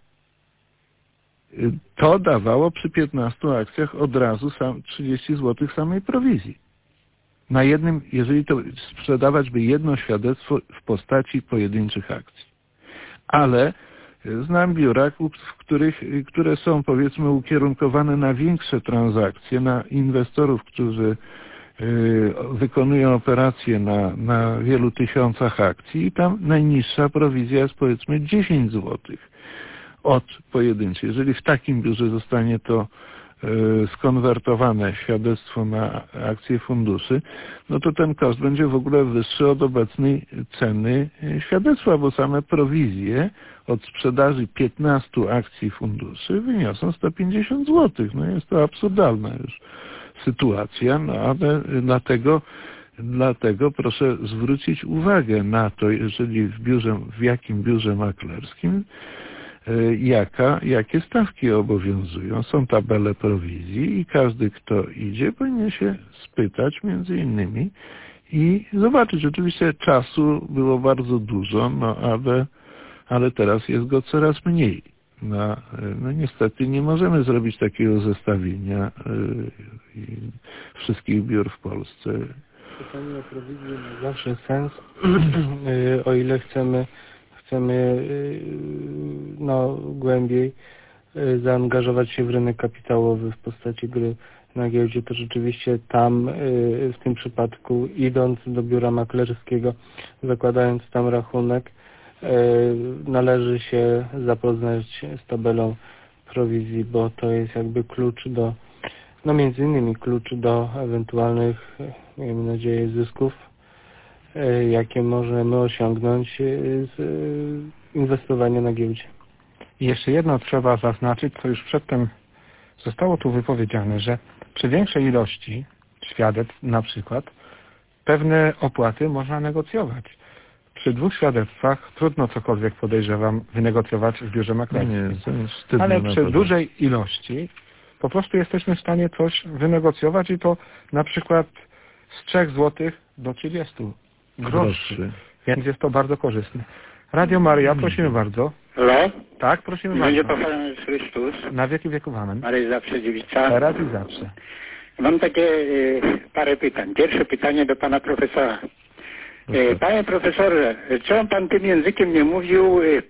To dawało przy 15 akcjach od razu 30 zł samej prowizji. Na jednym, jeżeli to sprzedawać by jedno świadectwo w postaci pojedynczych akcji. Ale znam biura, które są powiedzmy ukierunkowane na większe transakcje, na inwestorów, którzy wykonują operacje na wielu tysiącach akcji i tam najniższa prowizja jest powiedzmy 10 zł od pojedynczej. Jeżeli w takim biurze zostanie to skonwertowane świadectwo na akcje funduszy, no to ten koszt będzie w ogóle wyższy od obecnej ceny świadectwa, bo same prowizje od sprzedaży 15 akcji funduszy wyniosą 150 zł. No jest to absurdalna już sytuacja, no ale dlatego proszę zwrócić uwagę na to, jeżeli w jakim biurze maklerskim jakie stawki obowiązują. Są tabele prowizji i każdy, kto idzie, powinien się spytać między innymi i zobaczyć. Oczywiście czasu było bardzo dużo, no ale teraz jest go coraz mniej. No niestety nie możemy zrobić takiego zestawienia wszystkich biur w Polsce. Pytanie o prowizję ma zawsze sens, o ile chcemy głębiej zaangażować się w rynek kapitałowy w postaci gry na giełdzie, to rzeczywiście tam w tym przypadku, idąc do biura maklerskiego, zakładając tam rachunek, należy się zapoznać z tabelą prowizji, bo to jest jakby klucz do, między innymi klucz do ewentualnych, miejmy nadzieję, zysków, jakie możemy osiągnąć z inwestowania na giełdzie. I jeszcze jedno trzeba zaznaczyć, co już przedtem zostało tu wypowiedziane, że przy większej ilości świadectw na przykład pewne opłaty można negocjować. Przy 2 świadectwach trudno cokolwiek, podejrzewam, wynegocjować w biurze maklerskim. Ale przy dużej ilości po prostu jesteśmy w stanie coś wynegocjować i to na przykład z 3 zł do 30 groszy. Więc jest to bardzo korzystne. Radio Maryja, prosimy bardzo. Halo? Tak, prosimy bardzo. Będzie pochwalony Chrystus. Na wieki wieków amen. Maryja zawsze dziewica. Teraz i zawsze. Mam takie parę pytań. Pierwsze pytanie do pana profesora. Panie profesorze, czemu pan tym językiem nie mówił w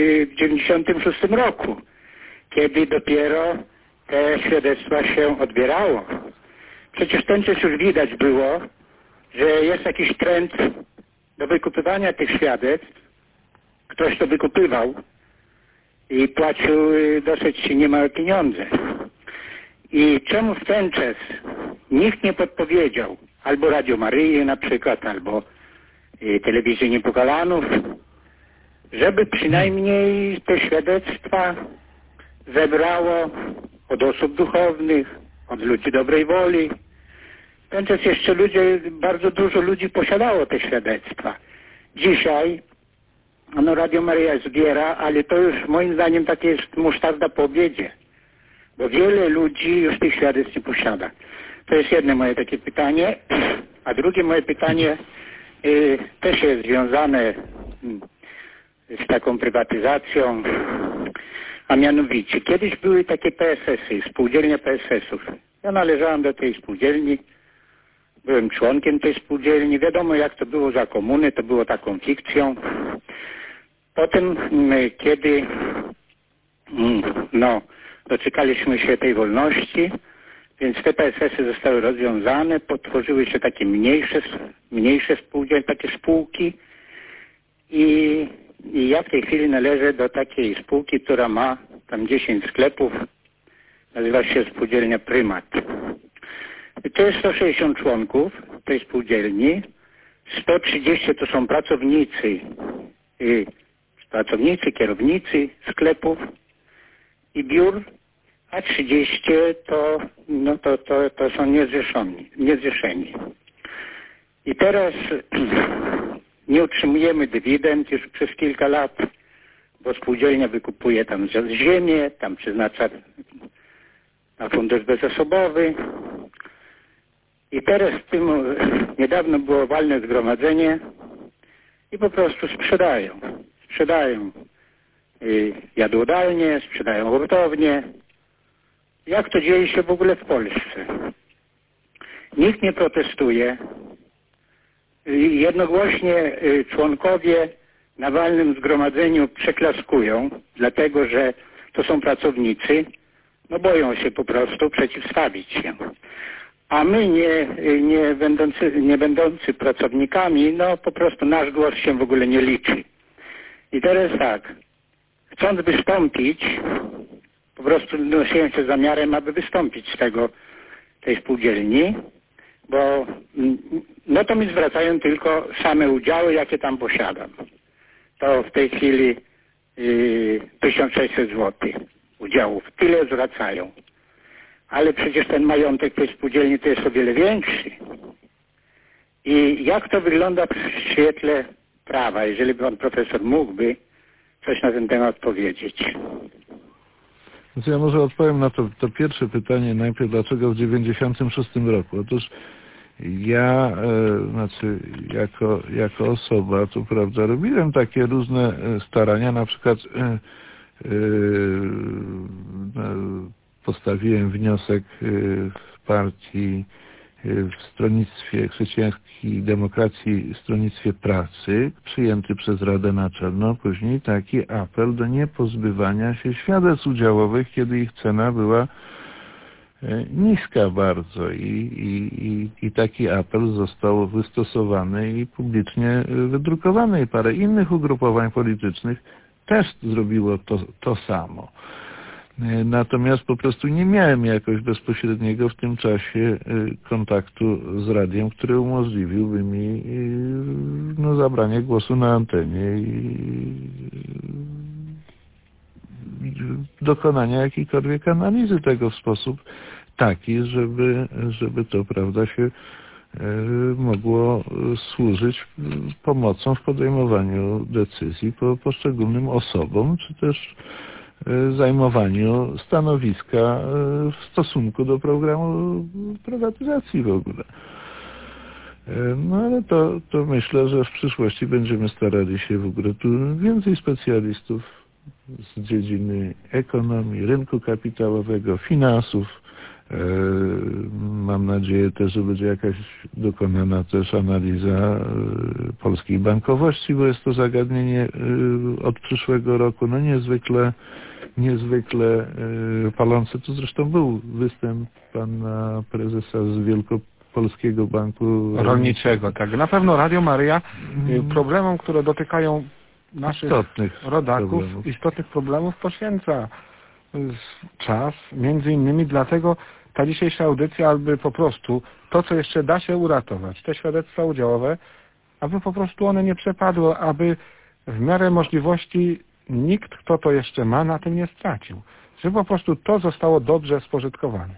96 roku, kiedy dopiero te świadectwa się odbierało? Przecież ten czas już widać było, że jest jakiś trend do wykupywania tych świadectw. Ktoś to wykupywał i płacił dosyć niemałe pieniądze. I czemu w ten czas nikt nie podpowiedział, albo Radio Maryi na przykład, albo Telewizji Niepokalanów, żeby przynajmniej te świadectwa zebrało od osób duchownych, od ludzi dobrej woli. W ten czas jeszcze bardzo dużo ludzi posiadało te świadectwa. Dzisiaj Radio Maryja zbiera, ale to już moim zdaniem takie jest musztarda po obiedzie, bo wiele ludzi już tych świadectw nie posiada. To jest jedno moje takie pytanie, a drugie moje pytanie też jest związane z taką prywatyzacją, a mianowicie kiedyś były takie PSS-y, spółdzielnie PSS-ów. Ja należałem do tej spółdzielni, byłem członkiem tej spółdzielni. Wiadomo, jak to było za komuny, to było taką fikcją. Potem, kiedy doczekaliśmy się tej wolności, więc te PSS-y zostały rozwiązane, potworzyły się takie mniejsze spółdzielnie, takie spółki i I ja w tej chwili należę do takiej spółki, która ma tam 10 sklepów. Nazywa się Spółdzielnia Prymat. To jest 160 członków tej spółdzielni. 130 to są pracownicy, kierownicy sklepów i biur, a 30 to są niezrzeszeni. I teraz nie utrzymujemy dywidend już przez kilka lat, bo spółdzielnia wykupuje tam ziemię, tam przeznacza na fundusz bezosobowy. I teraz niedawno było walne zgromadzenie i po prostu sprzedają. Sprzedają jadłodalnie, sprzedają hurtownie. Jak to dzieje się w ogóle w Polsce? Nikt nie protestuje. Jednogłośnie członkowie na walnym zgromadzeniu przeklaskują, dlatego że to są pracownicy, no boją się po prostu przeciwstawić się. A my nie będący pracownikami, no po prostu nasz głos się w ogóle nie liczy. I teraz tak, chcąc wystąpić, po prostu nosiłem się zamiarem, aby wystąpić z tej spółdzielni, bo no to mi zwracają tylko same udziały, jakie tam posiadam. To w tej chwili 1600 zł udziałów. Tyle zwracają. Ale przecież ten majątek tej spółdzielni to jest o wiele większy. I jak to wygląda w świetle prawa, jeżeli pan profesor mógłby coś na ten temat powiedzieć? Więc ja może odpowiem na to pierwsze pytanie najpierw, dlaczego w 1996 roku. Otóż ja, jako osoba, to prawda, robiłem takie różne starania, na przykład postawiłem wniosek w partii, w Stronnictwie Chrześcijańskiej Demokracji, Stronnictwie Pracy, przyjęty przez Radę Naczelną, później taki apel do niepozbywania się świadectw udziałowych, kiedy ich cena była niska bardzo i taki apel został wystosowany i publicznie wydrukowany i parę innych ugrupowań politycznych też zrobiło to samo. Natomiast po prostu nie miałem jakoś bezpośredniego w tym czasie kontaktu z radiem, który umożliwiłby mi zabranie głosu na antenie i dokonania jakiejkolwiek analizy tego w sposób taki, żeby to, prawda, się mogło służyć pomocą w podejmowaniu decyzji po poszczególnym osobom, czy też zajmowaniu stanowiska w stosunku do programu prywatyzacji w ogóle. No ale to myślę, że w przyszłości będziemy starali się w ogóle tu więcej specjalistów z dziedziny ekonomii, rynku kapitałowego, finansów. Mam nadzieję też, że będzie jakaś dokonana też analiza polskiej bankowości, bo jest to zagadnienie od przyszłego roku niezwykle palące. Tu zresztą był występ pana prezesa z Wielkopolskiego Banku Rolniczego. Tak, na pewno Radio Maryja problemom, które dotykają naszych rodaków, istotnych problemów poświęca czas, między innymi dlatego ta dzisiejsza audycja, aby po prostu to, co jeszcze da się uratować, te świadectwa udziałowe, aby po prostu one nie przepadły, aby w miarę możliwości nikt, kto to jeszcze ma, na tym nie stracił. Żeby po prostu to zostało dobrze spożytkowane.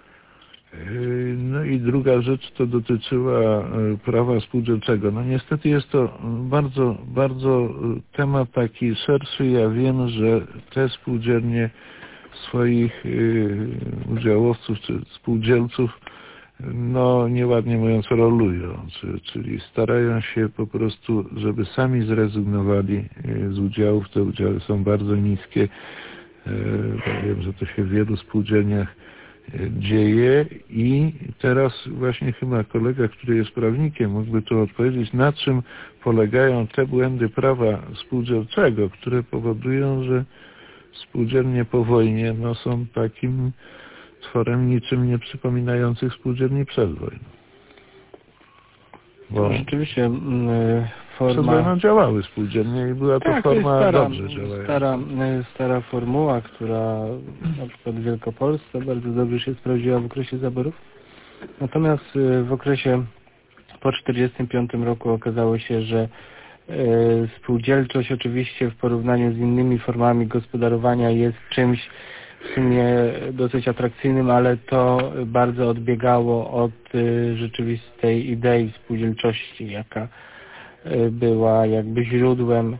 No i druga rzecz to dotyczyła prawa spółdzielczego. No niestety jest to bardzo, bardzo temat taki szerszy. Ja wiem, że te spółdzielnie swoich udziałowców czy spółdzielców, no nieładnie mówiąc, rolują, czyli starają się po prostu, żeby sami zrezygnowali z udziałów. Te udziały są bardzo niskie. Wiem, że to się w wielu spółdzielniach dzieje i teraz właśnie chyba kolega, który jest prawnikiem, mógłby tu odpowiedzieć, na czym polegają te błędy prawa spółdzielczego, które powodują, że spółdzielnie po wojnie są takim tworem niczym nie przypominających spółdzielni przed wojną. Bo rzeczywiście forma... Przed wojną działały spółdzielnie i była to forma dobrze działająca. Stara formuła, która na przykład w Wielkopolsce bardzo dobrze się sprawdziła w okresie zaborów. Natomiast w okresie po 1945 roku okazało się, że spółdzielczość oczywiście w porównaniu z innymi formami gospodarowania jest czymś w sumie dosyć atrakcyjnym, ale to bardzo odbiegało od rzeczywistej idei spółdzielczości, jaka była jakby źródłem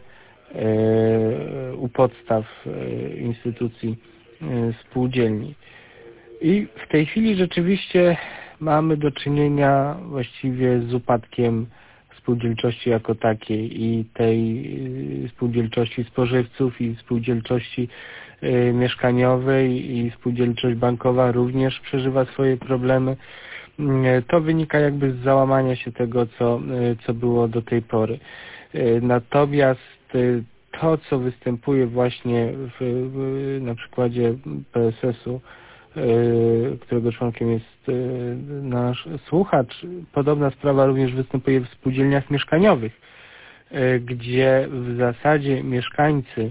u podstaw instytucji spółdzielni. I w tej chwili rzeczywiście mamy do czynienia właściwie z upadkiem spółdzielczości jako takiej i tej spółdzielczości spożywców i spółdzielczości mieszkaniowej i spółdzielczość bankowa również przeżywa swoje problemy. To wynika jakby z załamania się tego, co było do tej pory. Natomiast to, co występuje właśnie na przykładzie PSS-u, którego członkiem jest nasz słuchacz, podobna sprawa również występuje w spółdzielniach mieszkaniowych, gdzie w zasadzie mieszkańcy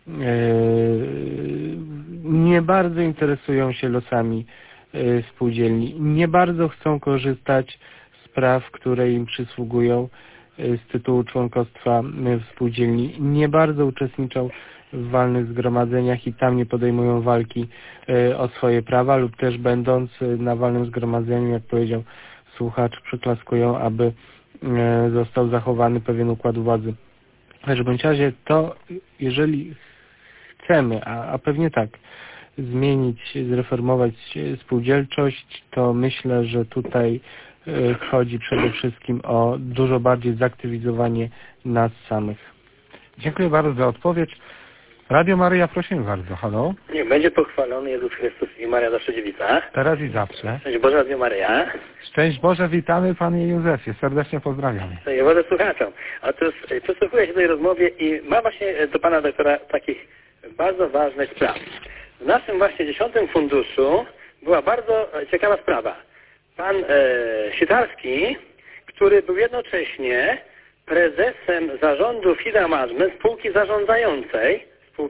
nie bardzo interesują się losami spółdzielni, nie bardzo chcą korzystać z praw, które im przysługują z tytułu członkostwa w spółdzielni, nie bardzo uczestniczą w walnych zgromadzeniach i tam nie podejmują walki o swoje prawa lub też będąc na walnym zgromadzeniu, jak powiedział słuchacz, przyklaskują, aby został zachowany pewien układ władzy. W każdym bądź razie to, jeżeli chcemy, a pewnie tak, zmienić, zreformować spółdzielczość, to myślę, że tutaj chodzi przede wszystkim o dużo bardziej zaktywizowanie nas samych. Dziękuję bardzo za odpowiedź. Radio Maryja, prosimy bardzo. Halo? Niech będzie pochwalony Jezus Chrystus i Maria zawsze dziewica. Teraz i zawsze. Szczęść Boże, Radio Maryja. Szczęść Boże, witamy Panie Józefie. Serdecznie pozdrawiamy. Szczęść Boże słuchaczom. Otóż przysłuchuję się tej rozmowie i mam właśnie do Pana doktora takich bardzo ważnych spraw. W naszym właśnie 10. funduszu była bardzo ciekawa sprawa. Pan Sitarski, który był jednocześnie prezesem zarządu FIDA Management spółki zarządzającej,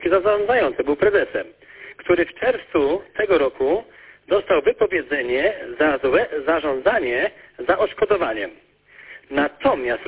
był prezesem, który w czerwcu tego roku dostał wypowiedzenie za złe zarządzanie za odszkodowaniem. Natomiast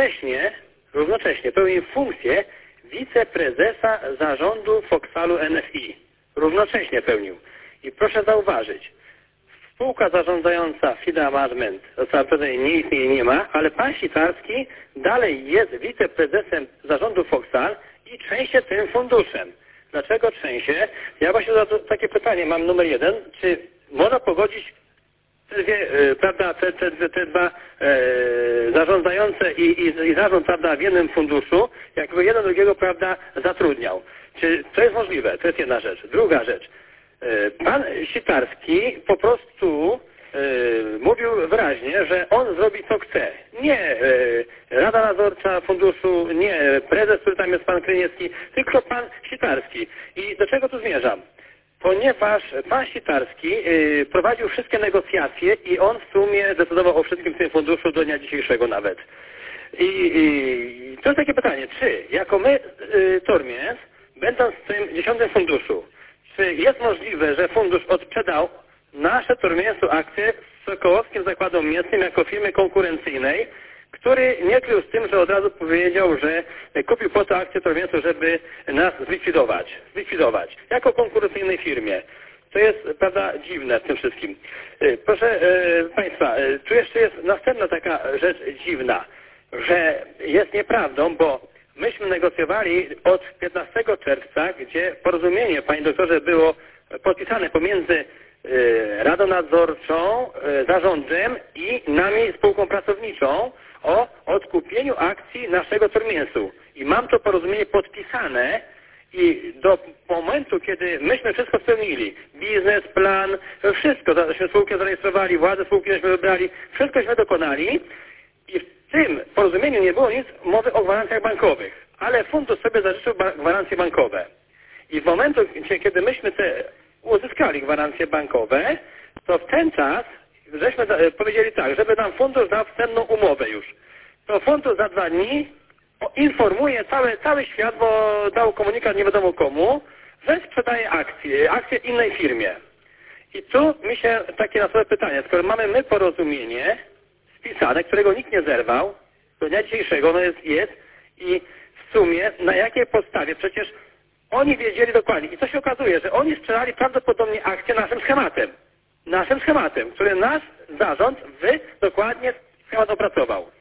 równocześnie pełnił funkcję wiceprezesa zarządu Foxalu NFI. Równocześnie pełnił. I proszę zauważyć, spółka zarządzająca FIDA Management nie istnieje, nie ma, ale pan Sitarski dalej jest wiceprezesem zarządu Foxal i trzęsie tym funduszem. Dlaczego trzęsie? Ja właśnie takie pytanie mam numer 1. Czy można pogodzić te dwie, prawda, te dwa zarządzające i zarząd, prawda, w jednym funduszu, jakby jeden drugiego, prawda, zatrudniał? Czy to jest możliwe? To jest jedna rzecz. Druga rzecz. Pan Sitarski po prostu mówił wyraźnie, że on zrobi co chce. Nie Rada Nadzorcza Funduszu, nie prezes, który tam jest pan Kryniecki, tylko pan Sitarski. I do czego tu zmierzam? Ponieważ pan Sitarski prowadził wszystkie negocjacje i on w sumie decydował o wszystkim w tym funduszu do dnia dzisiejszego nawet. I to jest takie pytanie, czy jako my, Tormies, będąc w tym 10. funduszu, czy jest możliwe, że fundusz odsprzedał nasze Tormiesu akcje Sokołowskim Zakładom Mięsnym jako firmy konkurencyjnej, który nie krył z tym, że od razu powiedział, że kupił po to akcję Tormiesu, żeby nas zlikwidować jako konkurencyjnej firmie. To jest, prawda, dziwne w tym wszystkim. Proszę Państwa, tu jeszcze jest następna taka rzecz dziwna, że jest nieprawdą, bo myśmy negocjowali od 15 czerwca, gdzie porozumienie, panie doktorze, było podpisane pomiędzy Radą Nadzorczą, zarządem i nami, spółką pracowniczą, o odkupieniu akcji naszego Tormiesu. I mam to porozumienie podpisane i do momentu, kiedy myśmy wszystko spełnili, biznesplan, wszystko, żeśmy spółkę zarejestrowali, władzę spółki żeśmy wybrali, wszystkośmy dokonali i w tym porozumieniu nie było nic mowy o gwarancjach bankowych, ale fundusz sobie zażyczył gwarancje bankowe. I w momentu, kiedy myśmy uzyskali gwarancje bankowe, to w ten czas żeśmy powiedzieli tak, żeby nam fundusz dał wstępną umowę już. To fundusz za 2 dni informuje cały świat, bo dał komunikat nie wiadomo komu, że sprzedaje akcje innej firmie. I tu mi się takie nasuwa pytanie, skoro mamy my porozumienie spisane, którego nikt nie zerwał, do dnia dzisiejszego ono jest i w sumie na jakiej podstawie przecież oni wiedzieli dokładnie. I co się okazuje, że oni sprzedali prawdopodobnie akcje naszym schematem, który nasz zarząd dokładnie schemat opracował.